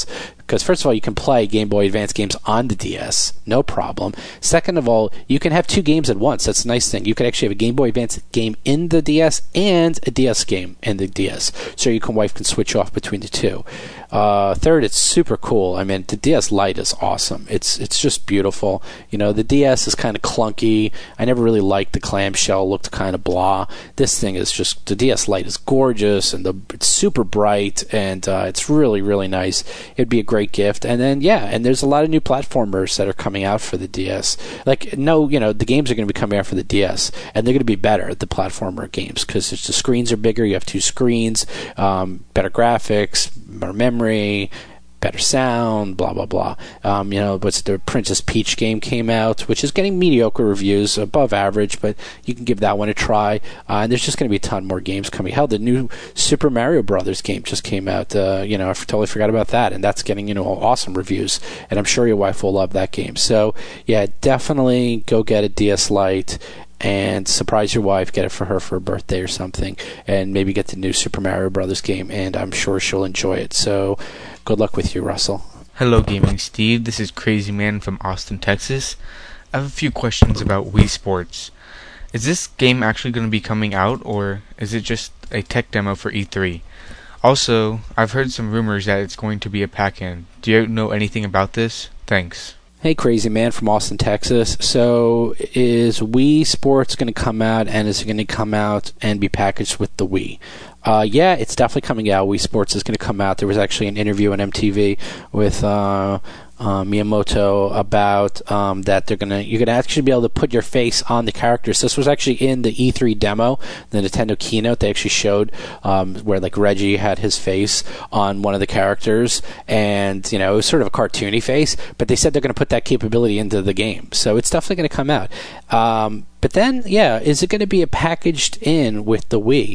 because first of all, you can play Game Boy Advance games on the DS, no problem. Second of all, you can have two games at once. That's a nice thing. You can actually have a Game Boy Advance game in the DS and a DS game in the DS, so your wife can switch off between the two. Third, it's super cool. I mean, the DS Lite is awesome. It's just beautiful. The DS is kind of clunky. I never really liked the clamshell. Looked kind of blah. This thing is just, the DS Lite is gorgeous, and it's super bright, and it's really, really nice. It'd be a great gift. And then, and there's a lot of new platformers that are coming out for the DS. The games are going to be coming out for the DS, and they're going to be better, the platformer games, because the screens are bigger. You have two screens, better graphics, better memory, better sound, blah blah blah. But the Princess Peach game came out, which is getting mediocre reviews, above average, but you can give that one a try. And there's just going to be a ton more games coming. Hell, the new Super Mario Brothers game just came out. I totally forgot about that, and that's getting awesome reviews. And I'm sure your wife will love that game. So yeah, definitely go get a DS Lite and surprise your wife, get it for her birthday or something, and maybe get the new Super Mario Brothers game, and I'm sure she'll enjoy it. So good luck with you, Russell. Hello, Gaming Steve. This is Crazy Man from Austin, Texas. I have a few questions about Wii Sports. Is this game actually going to be coming out, or is it just a tech demo for E3? Also, I've heard some rumors that it's going to be a pack-in. Do you know anything about this? Thanks. Hey, Crazy Man from Austin, Texas. So is Wii Sports going to come out, and is it going to come out and be packaged with the Wii? Yeah, it's definitely coming out. Wii Sports is going to come out. There was actually an interview on MTV with Miyamoto about that you're gonna actually be able to put your face on the characters. This was actually in the E3 demo, the Nintendo keynote. They actually showed where Reggie had his face on one of the characters, and it was sort of a cartoony face. But they said they're going to put that capability into the game, so it's definitely going to come out. But then, is it going to be packaged in with the Wii?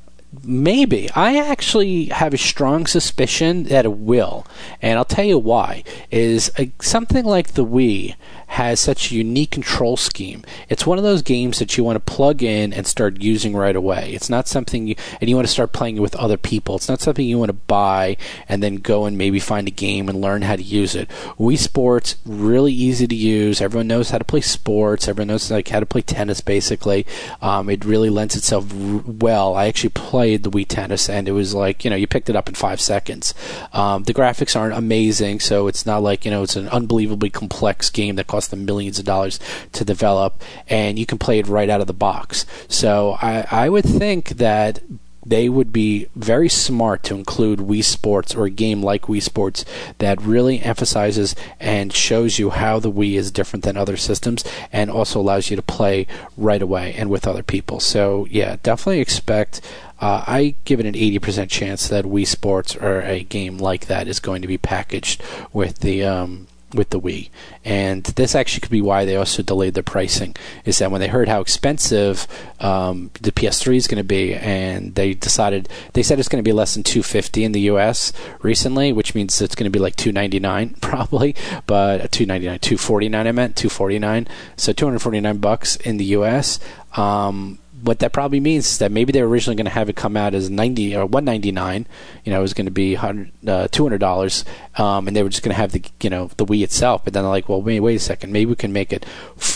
Maybe. I actually have a strong suspicion that it will, and I'll tell you why. Something like the Wii has such a unique control scheme. It's one of those games that you want to plug in and start using right away. It's not something you want to start playing with other people. It's not something you want to buy and then go and maybe find a game and learn how to use it. Wii Sports, really easy to use. Everyone knows how to play sports. Everyone knows how to play tennis, basically. It really lends itself well. I actually played the Wii Tennis, and it was you picked it up in 5 seconds. The graphics aren't amazing, so it's not it's an unbelievably complex game that cost them millions of dollars to develop, and you can play it right out of the box. So I would think that they would be very smart to include Wii Sports, or a game like Wii Sports that really emphasizes and shows you how the Wii is different than other systems, and also allows you to play right away and with other people. So yeah, definitely expect, I give it an 80% chance that Wii Sports, or a game like that, is going to be packaged with the Wii. And this actually could be why they also delayed the pricing, is that when they heard how expensive the PS3 is going to be, and they said it's going to be less than $250 in the US recently, which means it's going to be like $299 probably, but $249 I meant, $249, so $249 in the US. What that probably means is that maybe they were originally going to have it come out as $90 or $199. It was going to be $200, and they were just going to have the Wii itself. But then they're like, well, wait a second, maybe we can make it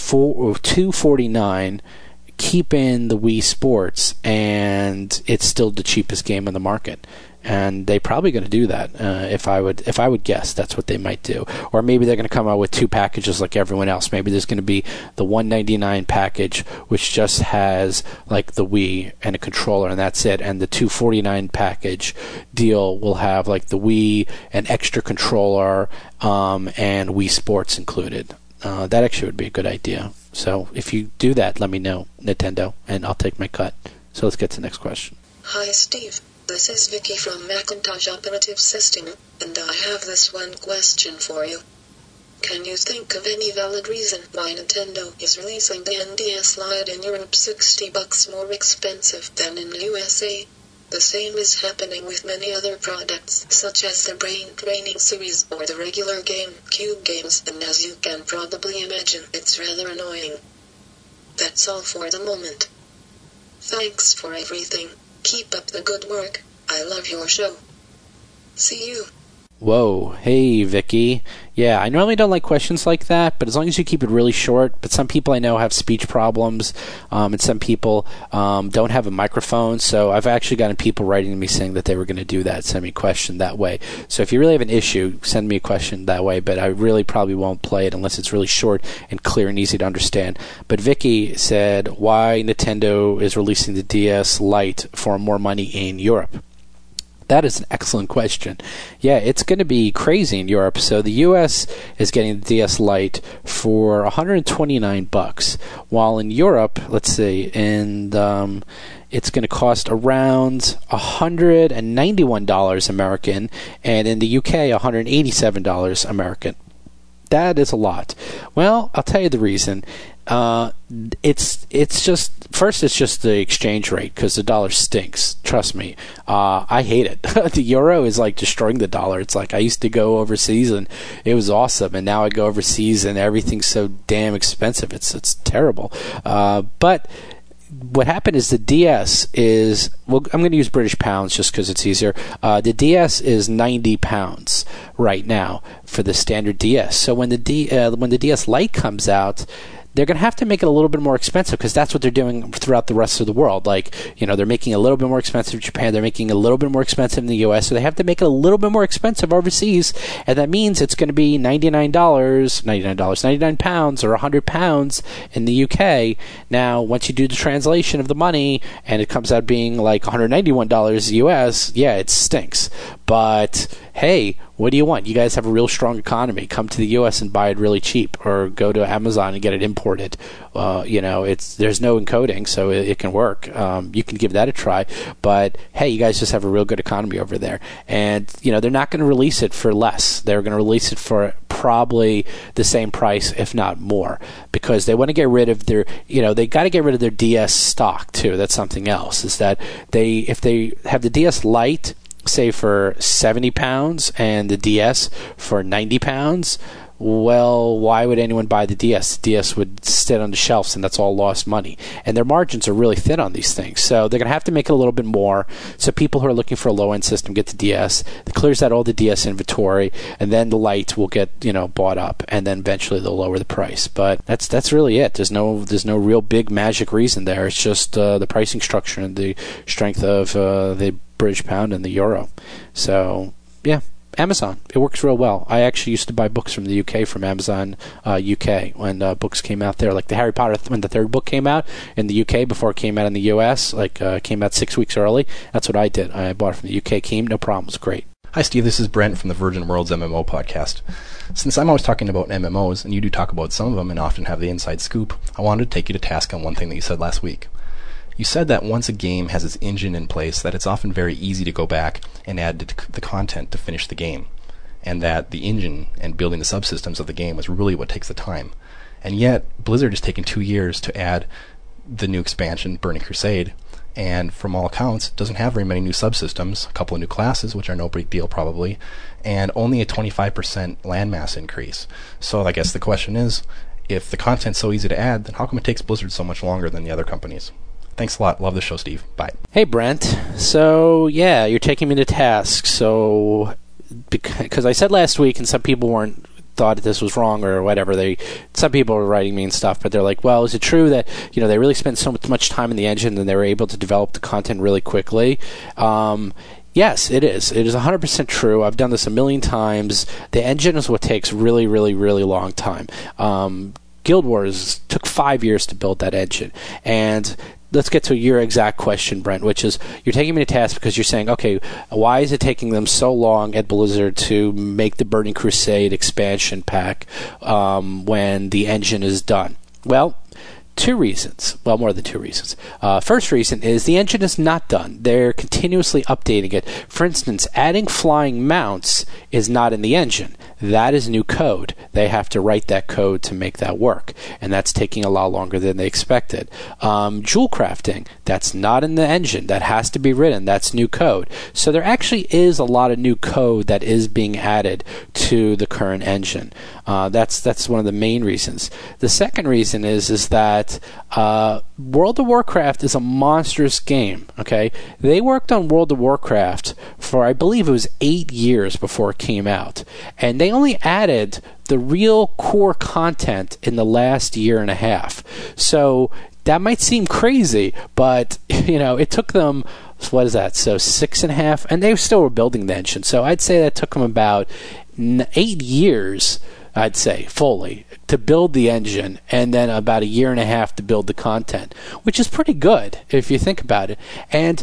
$249, keep in the Wii Sports, and it's still the cheapest game on the market. And they're probably going to do that. If I would guess, that's what they might do. Or maybe they're going to come out with two packages like everyone else. Maybe there's going to be the $199 package, which just has the Wii and a controller, and that's it. And the $249 package deal will have the Wii, an extra controller, and Wii Sports included. That actually would be a good idea. So if you do that, let me know, Nintendo, and I'll take my cut. So let's get to the next question. Hi, Steve. This is Vicky from Macintosh Operative System, and I have this one question for you. Can you think of any valid reason why Nintendo is releasing the NDS Lite in Europe $60 more expensive than in USA? The same is happening with many other products, such as the Brain Training series or the regular GameCube games, and as you can probably imagine, it's rather annoying. That's all for the moment. Thanks for everything. Keep up the good work. I love your show. See you. Whoa. Hey, Vicky. Yeah, I normally don't like questions like that, but as long as you keep it really short. But some people I know have speech problems, and some people don't have a microphone. So I've actually gotten people writing to me saying that they were going to do that, send me a question that way. So if you really have an issue, send me a question that way. But I really probably won't play it unless it's really short and clear and easy to understand. But Vicky said, why Nintendo is releasing the DS Lite for more money in Europe? That is an excellent question. Yeah, it's going to be crazy in Europe. So the U.S. is getting the DS Lite for $129, while in Europe, let's see, and it's going to cost around $191 American, and in the UK, $187 American. That is a lot. Well, I'll tell you the reason. It's just the exchange rate, because the dollar stinks. Trust me, I hate it. The euro is like destroying the dollar. It's like I used to go overseas and it was awesome, and now I go overseas and everything's so damn expensive. It's terrible. But what happened is the DS is, well, I'm going to use British pounds just because it's easier. The DS is £90 right now for the standard DS. So when the DS Lite comes out, they're going to have to make it a little bit more expensive, because that's what they're doing throughout the rest of the world. Like, they're making it a little bit more expensive in Japan. They're making it a little bit more expensive in the U.S., so they have to make it a little bit more expensive overseas, and that means it's going to be £99, £99 or £100 in the UK. Now, once you do the translation of the money, and it comes out being like $191 US, yeah, it stinks. But hey, what do you want? You guys have a real strong economy. Come to the U.S. and buy it really cheap, or go to Amazon and get it imported. There's no encoding, so it can work. You can give that a try. But hey, you guys just have a real good economy over there, and they're not going to release it for less. They're going to release it for probably the same price, if not more, because they want to get rid of their. They got to get rid of their DS stock too. That's something else. Is that if they have the DS Lite, say for £70 and the DS for £90, well, why would anyone buy the DS? The DS would sit on the shelves, and that's all lost money. And their margins are really thin on these things, so they're going to have to make it a little bit more. So people who are looking for a low-end system get the DS. It clears out all the DS inventory, and then the Lite will get bought up, and then eventually they'll lower the price. But that's really it. There's no real big magic reason there. It's just the pricing structure and the strength of the British pound and the euro. So yeah, Amazon, it works real well. I actually used to buy books from the UK from Amazon UK when books came out there, like the Harry Potter, when the third book came out in the UK before it came out in the US, came out 6 weeks early. That's what I did. I bought it from the UK. Came, no problem. It was great. Hi Steve, this is Brent from the Virgin Worlds MMO podcast. Since I'm always talking about MMOs, and you do talk about some of them and often have the inside scoop, I wanted to take you to task on one thing that you said last week. You said that once a game has its engine in place, that it's often very easy to go back and add the content to finish the game, and that the engine and building the subsystems of the game is really what takes the time. And yet, Blizzard has taken 2 years to add the new expansion, Burning Crusade, and from all accounts, doesn't have very many new subsystems, a couple of new classes, which are no big deal probably, and only a 25% landmass increase. So I guess the question is, if the content's so easy to add, then how come it takes Blizzard so much longer than the other companies? Thanks a lot. Love the show, Steve. Bye. Hey, Brent. So, yeah, you're taking me to task. So, because I said last week, and some people thought that this was wrong or whatever. Some people were writing me and stuff, but they're like, well, is it true that they really spent so much time in the engine and they were able to develop the content really quickly? Yes, it is. It is 100% true. I've done this a million times. The engine is what takes really, really, really long time. Guild Wars took 5 years to build that engine, and let's get to your exact question, Brent, which is, you're taking me to task because you're saying, okay, why is it taking them so long at Blizzard to make the Burning Crusade expansion pack when the engine is done? Well, 2 reasons. Well, more than 2 reasons. First reason is the engine is not done. They're continuously updating it. For instance, adding flying mounts is not in the engine. That is new code. They have to write that code to make that work, and that's taking a lot longer than they expected. Jewel crafting, that's not in the engine. That has to be written. That's new code. So there actually is a lot of new code that is being added to the current engine. That's one of the main reasons. The second reason is that World of Warcraft is a monstrous game. Okay, they worked on World of Warcraft for, I believe it was 8 years before it came out. And they only added the real core content in the last year and a half. So that might seem crazy, but, it took them, what is that? So 6.5, and they still were building the engine. So I'd say that took them about 8 years, I'd say, fully, to build the engine, and then about a year and a half to build the content, which is pretty good if you think about it. And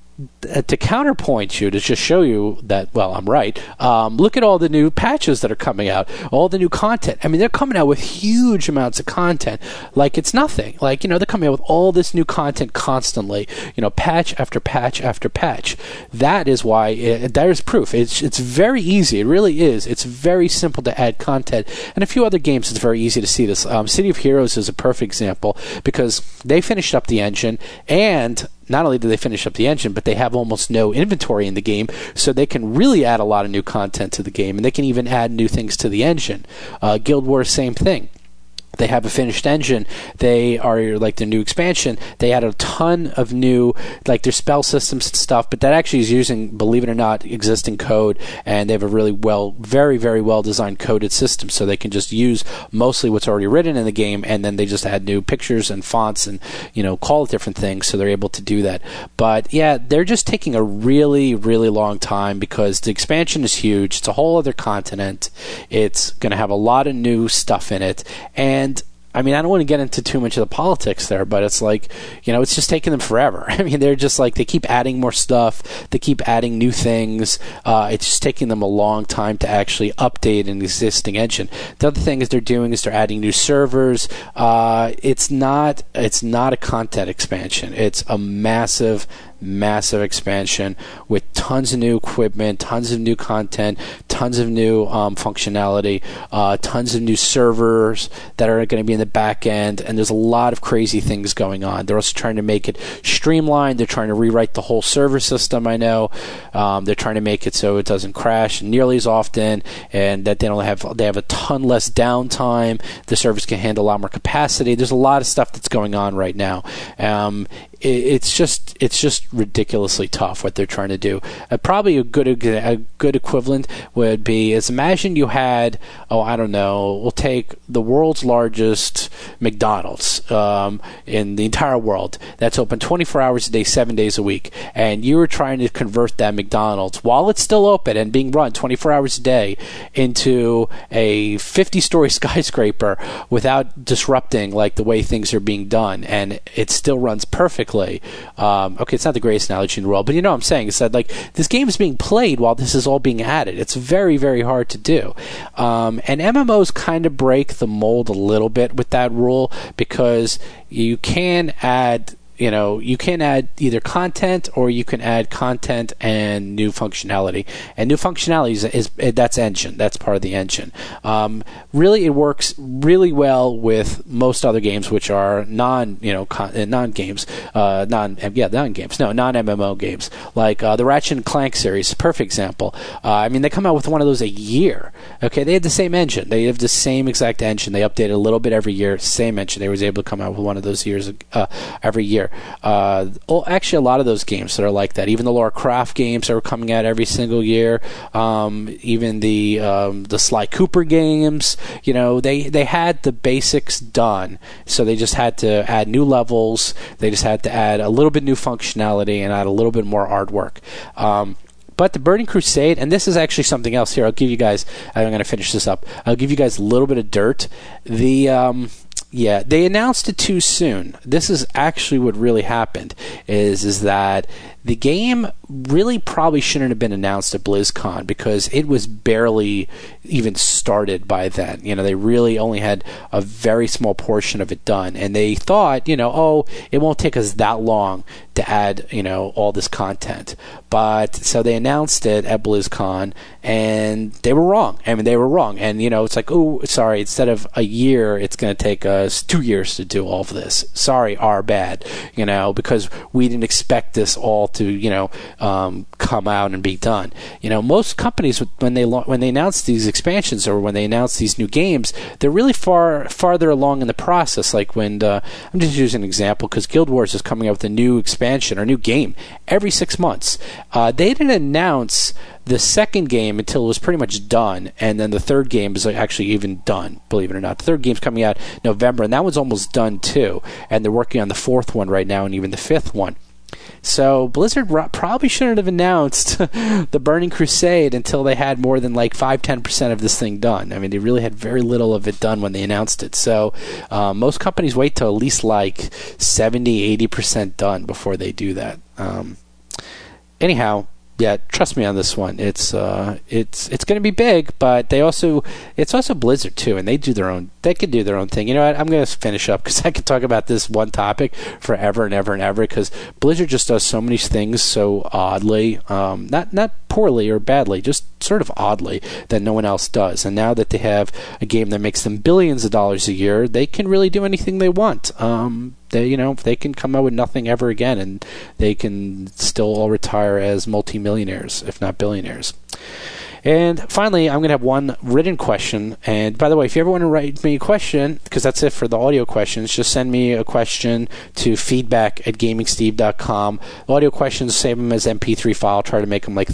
to counterpoint you, to just show you that, well, I'm right, look at all the new patches that are coming out, all the new content. I mean, they're coming out with huge amounts of content like it's nothing. Like, they're coming out with all this new content constantly, patch after patch after patch. That is why, there's proof. It's very easy. It really is. It's very simple to add content. And a few other games, it's very easy to see this. City of Heroes is a perfect example because they finished up the engine, and not only do they finish up the engine, but they have almost no inventory in the game, so they can really add a lot of new content to the game, and they can even add new things to the engine. Guild Wars, same thing. They have a finished engine. They are like the new expansion. They added a ton of new, like their spell systems and stuff, but that actually is using, believe it or not, existing code, and they have a really very, very well designed coded system, so they can just use mostly what's already written in the game, and then they just add new pictures and fonts and, call it different things, so they're able to do that. But yeah, they're just taking a really, really long time because the expansion is huge. It's a whole other continent. It's going to have a lot of new stuff in it, and I mean, I don't want to get into too much of the politics there, but it's like, it's just taking them forever. I mean, they're just like, they keep adding more stuff. They keep adding new things. It's just taking them a long time to actually update an existing engine. The other thing they're adding new servers. It's not a content expansion. It's a massive expansion with tons of new equipment, tons of new content, tons of new functionality, tons of new servers that are going to be in the back end, and there's a lot of crazy things going on. They're also trying to make it streamlined. They're trying to rewrite the whole server system, I know. They're trying to make it so it doesn't crash nearly as often, and that they have a ton less downtime. The servers can handle a lot more capacity. There's a lot of stuff that's going on right now. It's just ridiculously tough what they're trying to do. Probably a good equivalent would be is imagine you had, we'll take the world's largest McDonald's in the entire world that's open 24 hours a day, 7 days a week, and you were trying to convert that McDonald's while it's still open and being run 24 hours a day into a 50-story skyscraper without disrupting like the way things are being done, and it still runs perfectly. Okay, it's not the greatest analogy in the world, but you know what I'm saying. It's that like this game is being played while this is all being added. It's very, very hard to do. And MMOs kind of break the mold a little bit with that rule because you can add either content or you can add content and new functionality. And new functionality is that's engine. That's part of the engine. Really, it works really well with most other games, which are non-MMO games, like the Ratchet and Clank series. Perfect example. I mean, they come out with one of those a year. Okay, they had the same engine. They have the same exact engine. They update it a little bit every year. Same engine. They was able to come out with one of those years every year. Actually, a lot of those games that are like that. Even the Lara Croft games are coming out every single year. Even the Sly Cooper games. They had the basics done, so they just had to add new levels. They just had to add a little bit new functionality and add a little bit more artwork. But the Burning Crusade, and this is actually something else here. I'll give you guys. I'm going to finish this up. I'll give you guys a little bit of dirt. They announced it too soon. This is actually what really happened, is that the game really probably shouldn't have been announced at BlizzCon because it was barely even started by then. They really only had a very small portion of it done, and they thought, it won't take us that long to add, all this content. But so they announced it at BlizzCon, and they were wrong. I mean, they were wrong. And, it's like, oh, sorry, instead of a year, it's going to take us 2 years to do all of this. Sorry, our bad, because we didn't expect this all to, come out and be done. Most companies, when they announce these expansions or when they announce these new games, they're really farther along in the process. Like when I'm just using an example because Guild Wars is coming up with a new expansion or new game every 6 months. They didn't announce the second game until it was pretty much done, and then the third game is actually even done, believe it or not. The third game's coming out November, and that one's almost done too, and they're working on the fourth one right now and even the fifth one. So Blizzard probably shouldn't have announced the Burning Crusade until they had more than 5-10% of this thing done. I mean, they really had very little of it done when they announced it. So most companies wait till at least 70-80% done before they do that. Anyhow, yeah, trust me on this one. It's going to be big, but it's also Blizzard too, and they can do their own thing. You know what? I'm going to finish up because I could talk about this one topic forever and ever and ever. Because Blizzard just does so many things so oddly, not poorly or badly, just sort of oddly that no one else does. And now that they have a game that makes them billions of dollars a year, they can really do anything they want. They can come out with nothing ever again, and they can still all retire as multimillionaires, if not billionaires. And finally, I'm going to have one written question. And by the way, if you ever want to write me a question, because that's it for the audio questions, just send me a question to feedback@gamingsteve.com. The audio questions, save them as MP3 file. Try to make them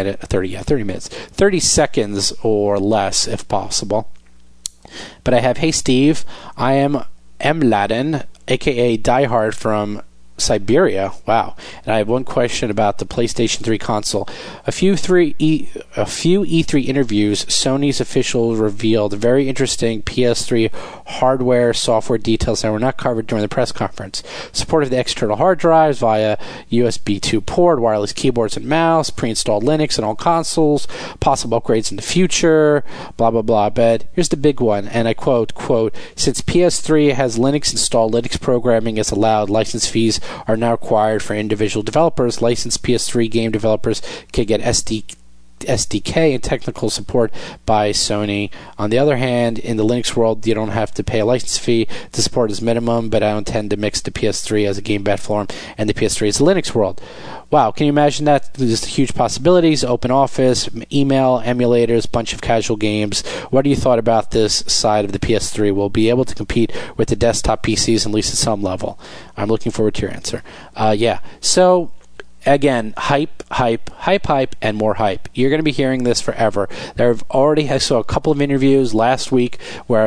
30 seconds or less if possible. But I have, hey Steve, I am M. Laden, a.k.a. Diehard from Siberia. Wow. And I have one question about the PlayStation 3 console. A few E3 interviews, Sony's officials revealed very interesting PS3 hardware, software details that were not covered during the press conference. Support of the external hard drives via USB 2 port, wireless keyboards and mouse, pre-installed Linux in all consoles, possible upgrades in the future, blah, blah, blah. But here's the big one, and I quote, since PS3 has Linux installed, Linux programming is allowed, license fees are now required for individual developers. Licensed PS3 game developers can get SDK and technical support by Sony. On the other hand, in the Linux world, you don't have to pay a license fee. The support is minimum, but I don't intend to mix the PS3 as a game platform and the PS3 as a Linux world. Wow, can you imagine that? There's huge possibilities, open office, email, emulators, bunch of casual games. What do you thought about this side of the PS3? Will be able to compete with the desktop PCs at least at some level? I'm looking forward to your answer. So again, hype, and more hype. You're going to be hearing this forever. I saw a couple of interviews last week where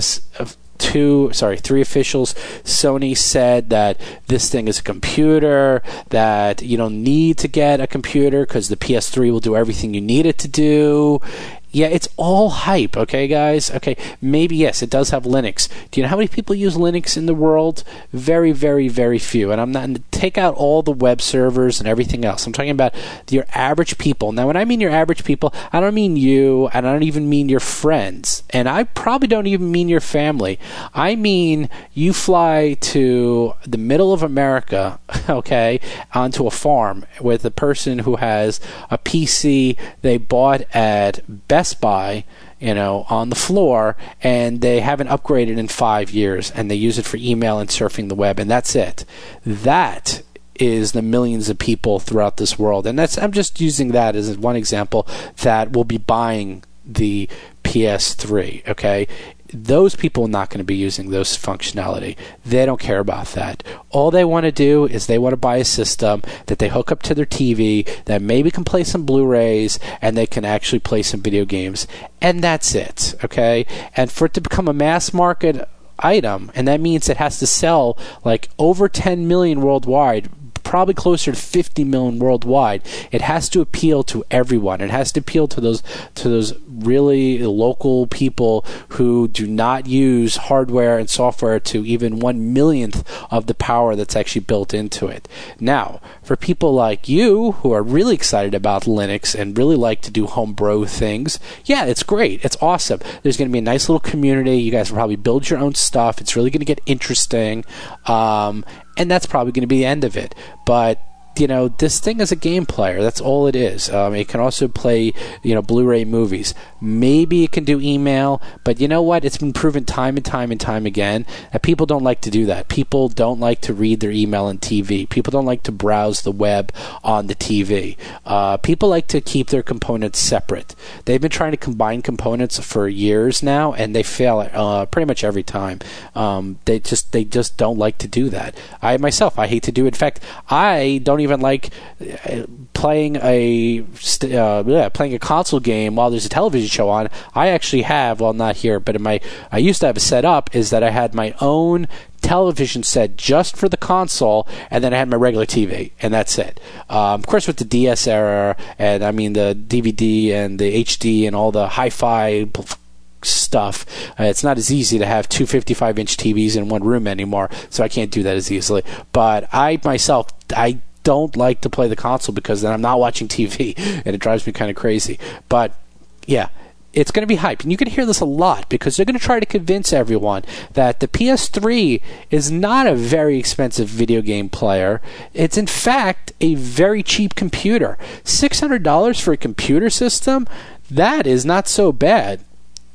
three officials, Sony said that this thing is a computer, that you don't need to get a computer because the PS3 will do everything you need it to do. Yeah, it's all hype, okay, guys? Okay, maybe, yes, it does have Linux. Do you know how many people use Linux in the world? Very, very, very few. And I'm not going to take out all the web servers and everything else. I'm talking about your average people. Now, when I mean your average people, I don't mean you, and I don't even mean your friends. And I probably don't even mean your family. I mean you fly to the middle of America, okay, onto a farm with a person who has a PC they bought at Best Buy, on the floor, and they haven't upgraded in 5 years, and they use it for email and surfing the web, and that's it. That is the millions of people throughout this world, and I'm just using that as one example that will be buying the PS3, okay? Those people are not going to be using those functionality. They don't care about that. All they want to do is they want to buy a system that they hook up to their TV that maybe can play some Blu-rays and they can actually play some video games. And that's it, okay? And for it to become a mass market item, and that means it has to sell over 10 million worldwide, probably closer to 50 million worldwide. It has to appeal to everyone. It has to appeal to those really local people who do not use hardware and software to even 1/1,000,000th of the power that's actually built into it. Now, for people like you who are really excited about Linux and really like to do homebrew things, yeah, it's great. It's awesome. There's going to be a nice little community. You guys will probably build your own stuff. It's really going to get interesting. And that's probably going to be the end of it. But, this thing is a game player. That's all it is. It can also play, Blu-ray movies. Maybe it can do email, but you know what? It's been proven time and time again that people don't like to do that. People don't like to read their email on TV. People don't like to browse the web on the TV. People like to keep their components separate. They've been trying to combine components for years now, and they fail pretty much every time. They just don't like to do that. I hate to do it. In fact, I don't even like playing a console game while there's a television show on. I actually have, well, not here, but I used to have a setup is that I had my own television set just for the console, and then I had my regular TV, and that's it. Of course, with the DS era, and I mean the DVD and the HD and all the hi-fi stuff, it's not as easy to have two 55-inch TVs in one room anymore, so I can't do that as easily. But I don't like to play the console because then I'm not watching TV, and it drives me kind of crazy. But yeah, it's going to be hyped, and you can hear this a lot because they're going to try to convince everyone that the PS3 is not a very expensive video game player. It's in fact a very cheap computer. $600 for a computer system, that is not so bad.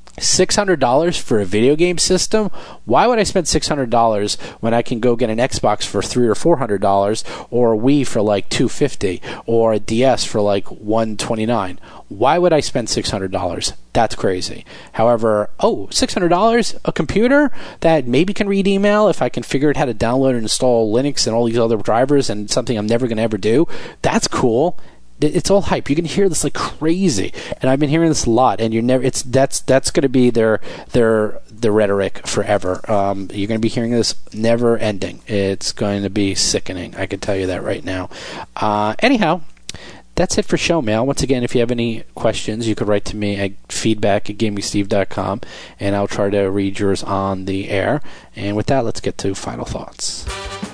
$600 for a video game system? Why would I spend $600 when I can go get an Xbox for $300 or $400, or a Wii for like $250, or a DS for like $129? Why would I spend $600? That's crazy. However, $600, a computer that maybe can read email if I can figure out how to download and install Linux and all these other drivers, and something I'm never going to ever do. That's cool. It's all hype. You can hear this like crazy, and I've been hearing this a lot. And that's going to be their rhetoric forever. You're going to be hearing this never ending. It's going to be sickening. I can tell you that right now. Anyhow, that's it for show mail. Once again, if you have any questions, you could write to me at feedback@gamingsteve.com, and I'll try to read yours on the air. And with that, let's get to final thoughts.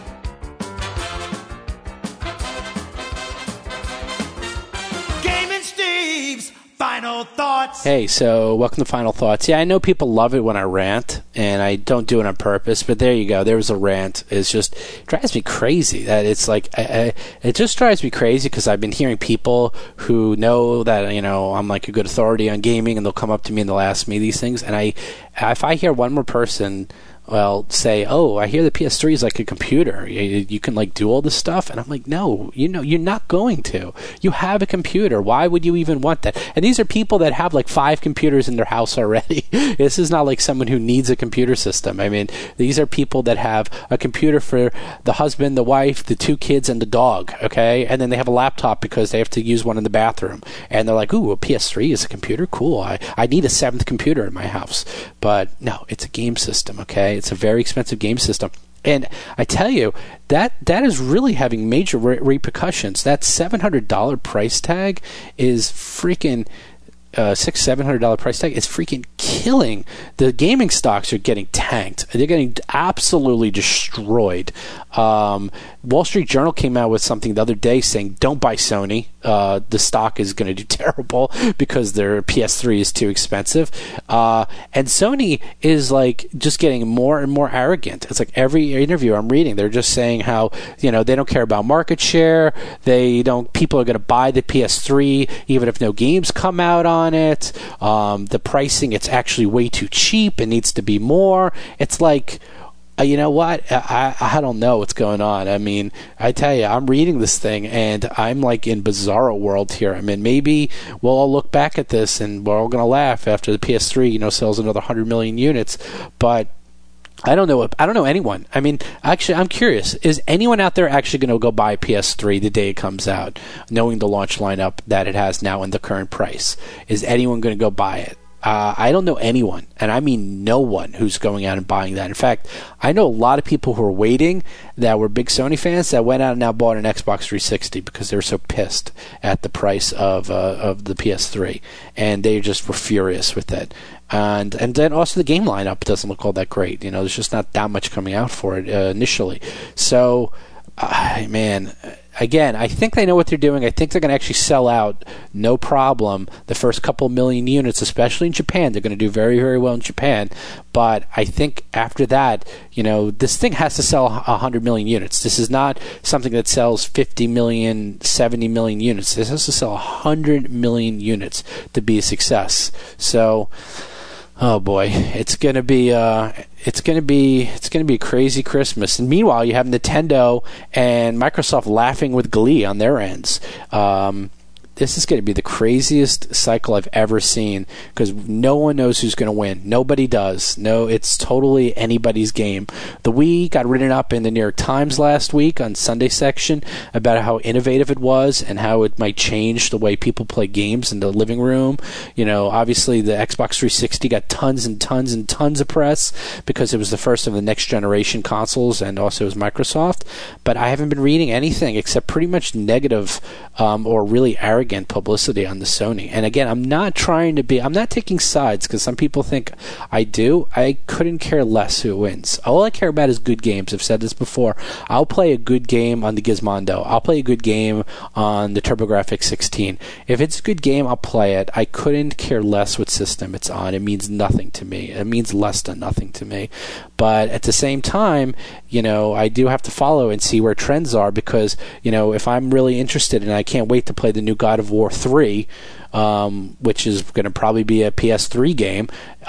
Final thoughts. Hey, so welcome to Final Thoughts. Yeah, I know people love it when I rant, and I don't do it on purpose, but there you go. There was a rant. It drives me crazy. That it's like, it just drives me crazy because I've been hearing people who know that, I'm like a good authority on gaming, and they'll come up to me and they'll ask me these things, and if I hear one more person say, I hear the PS3 is like a computer. You can like do all this stuff, and I'm like, no, you're not going to. You have a computer. Why would you even want that? And these are people that have like 5 computers in their house already. This is not like someone who needs a computer system. I mean, these are people that have a computer for the husband, the wife, the 2 kids, and the dog. Okay, and then they have a laptop because they have to use one in the bathroom, and they're like, ooh, a PS3 is a computer. Cool. I need a 7th computer in my house. But no, it's a game system. Okay. It's a very expensive game system. And I tell you, that is really having major repercussions. That $700 price tag is freaking... $600-700 price tag is freaking killing. The gaming stocks are getting tanked. They're getting absolutely destroyed. Wall Street Journal came out with something the other day saying, don't buy Sony. The stock is going to do terrible because their PS3 is too expensive. And Sony is like just getting more and more arrogant. It's like every interview I'm reading, they're just saying how, they don't care about market share. People are going to buy the PS3 even if no games come out on it. The pricing, it's actually way too cheap. It needs to be more. It's like, you know what? I don't know what's going on. I mean, I tell you, I'm reading this thing, and I'm like in bizarro world here. I mean, maybe we'll all look back at this, and we're all going to laugh after the PS3, sells another 100 million units. But I don't know anyone. I mean, actually, I'm curious. Is anyone out there actually going to go buy PS3 the day it comes out, knowing the launch lineup that it has now and the current price? Is anyone going to go buy it? I don't know anyone, and I mean no one, who's going out and buying that. In fact, I know a lot of people who are waiting that were big Sony fans that went out and now bought an Xbox 360 because they were so pissed at the price of the PS3, and they just were furious with it. And then also the game lineup doesn't look all that great. There's just not that much coming out for it initially. So, man, again, I think they know what they're doing. I think they're going to actually sell out, no problem, the first couple million units, especially in Japan. They're going to do very, very well in Japan. But I think after that, this thing has to sell 100 million units. This is not something that sells 50 million, 70 million units. This has to sell 100 million units to be a success. So, oh boy, it's gonna be a crazy Christmas. And meanwhile, you have Nintendo and Microsoft laughing with glee on their ends. This is going to be the craziest cycle I've ever seen because no one knows who's going to win. Nobody does. No, it's totally anybody's game. The Wii got written up in the New York Times last week on Sunday section about how innovative it was and how it might change the way people play games in the living room. Obviously the Xbox 360 got tons and tons and tons of press because it was the first of the next generation consoles and also it was Microsoft. But I haven't been reading anything except pretty much negative or really arrogant publicity on the Sony. And again, I'm not taking sides because some people think I do. I couldn't care less who wins. All I care about is good games. I've said this before. I'll play a good game on the Gizmondo. I'll play a good game on the TurboGrafx 16. If it's a good game, I'll play it. I couldn't care less what system it's on. It means nothing to me. It means less than nothing to me. But at the same time, I do have to follow and see where trends are because, if I'm really interested and I can't wait to play the new God of War 3, which is going to probably be a PS3 game,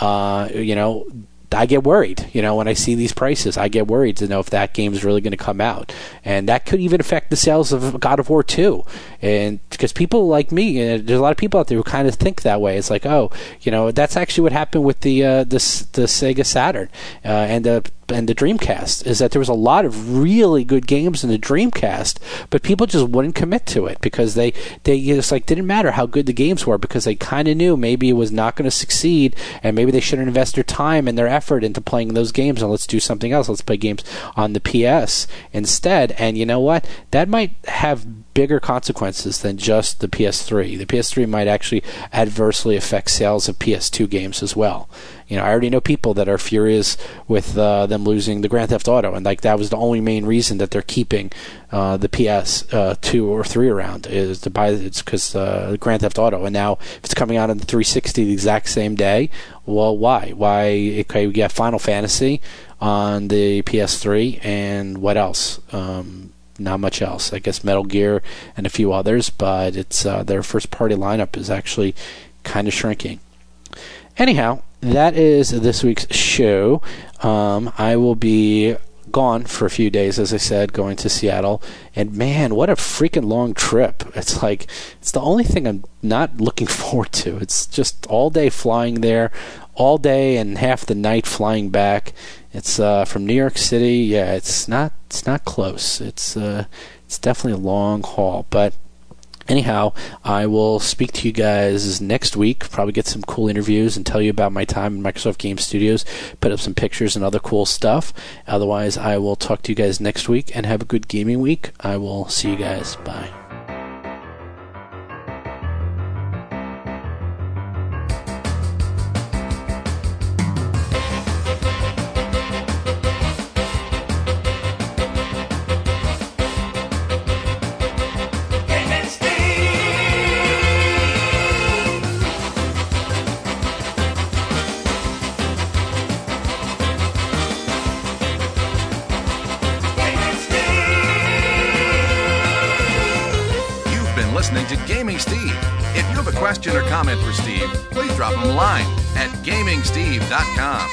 I get worried, when I see these prices. I get worried to know if that game is really going to come out. And that could even affect the sales of God of War 2. And because people like me, there's a lot of people out there who kind of think that way. It's like, that's actually what happened with the Sega Saturn and the Dreamcast, is that there was a lot of really good games in the Dreamcast, but people just wouldn't commit to it because they just didn't matter how good the games were because they kind of knew maybe it was not going to succeed and maybe they shouldn't invest their time and their effort into playing those games and let's do something else. Let's play games on the PS instead. And you know what? That might have bigger consequences than just the PS3. The PS3 might actually adversely affect sales of PS2 games as well. I already know people that are furious with them losing the Grand Theft Auto, and that was the only main reason that they're keeping the PS2 or 3 around is to buy it's because Grand Theft Auto. And now if it's coming out on the 360 the exact same day, well, why? Okay, we got Final Fantasy on the PS3, and what else? Not much else. I guess Metal Gear and a few others, but it's their first party lineup is actually kind of shrinking. Anyhow, that is this week's show. I will be gone for a few days, as I said, going to Seattle. And man, what a freaking long trip. It's the only thing I'm not looking forward to. It's just all day flying there, all day and half the night flying back. It's from New York City. Yeah, it's not close. It's definitely a long haul, but anyhow, I will speak to you guys next week, probably get some cool interviews and tell you about my time in Microsoft Game Studios, put up some pictures and other cool stuff. Otherwise, I will talk to you guys next week and have a good gaming week. I will see you guys. Bye. Listening to Gaming Steve. If you have a question or comment for Steve, please drop him a line at gamingsteve.com.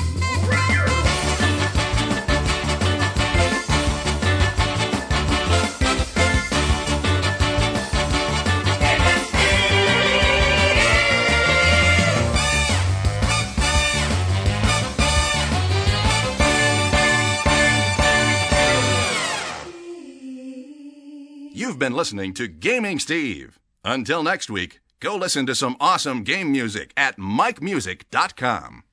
You've been listening to Gaming Steve. Until next week, go listen to some awesome game music at mikemusic.com.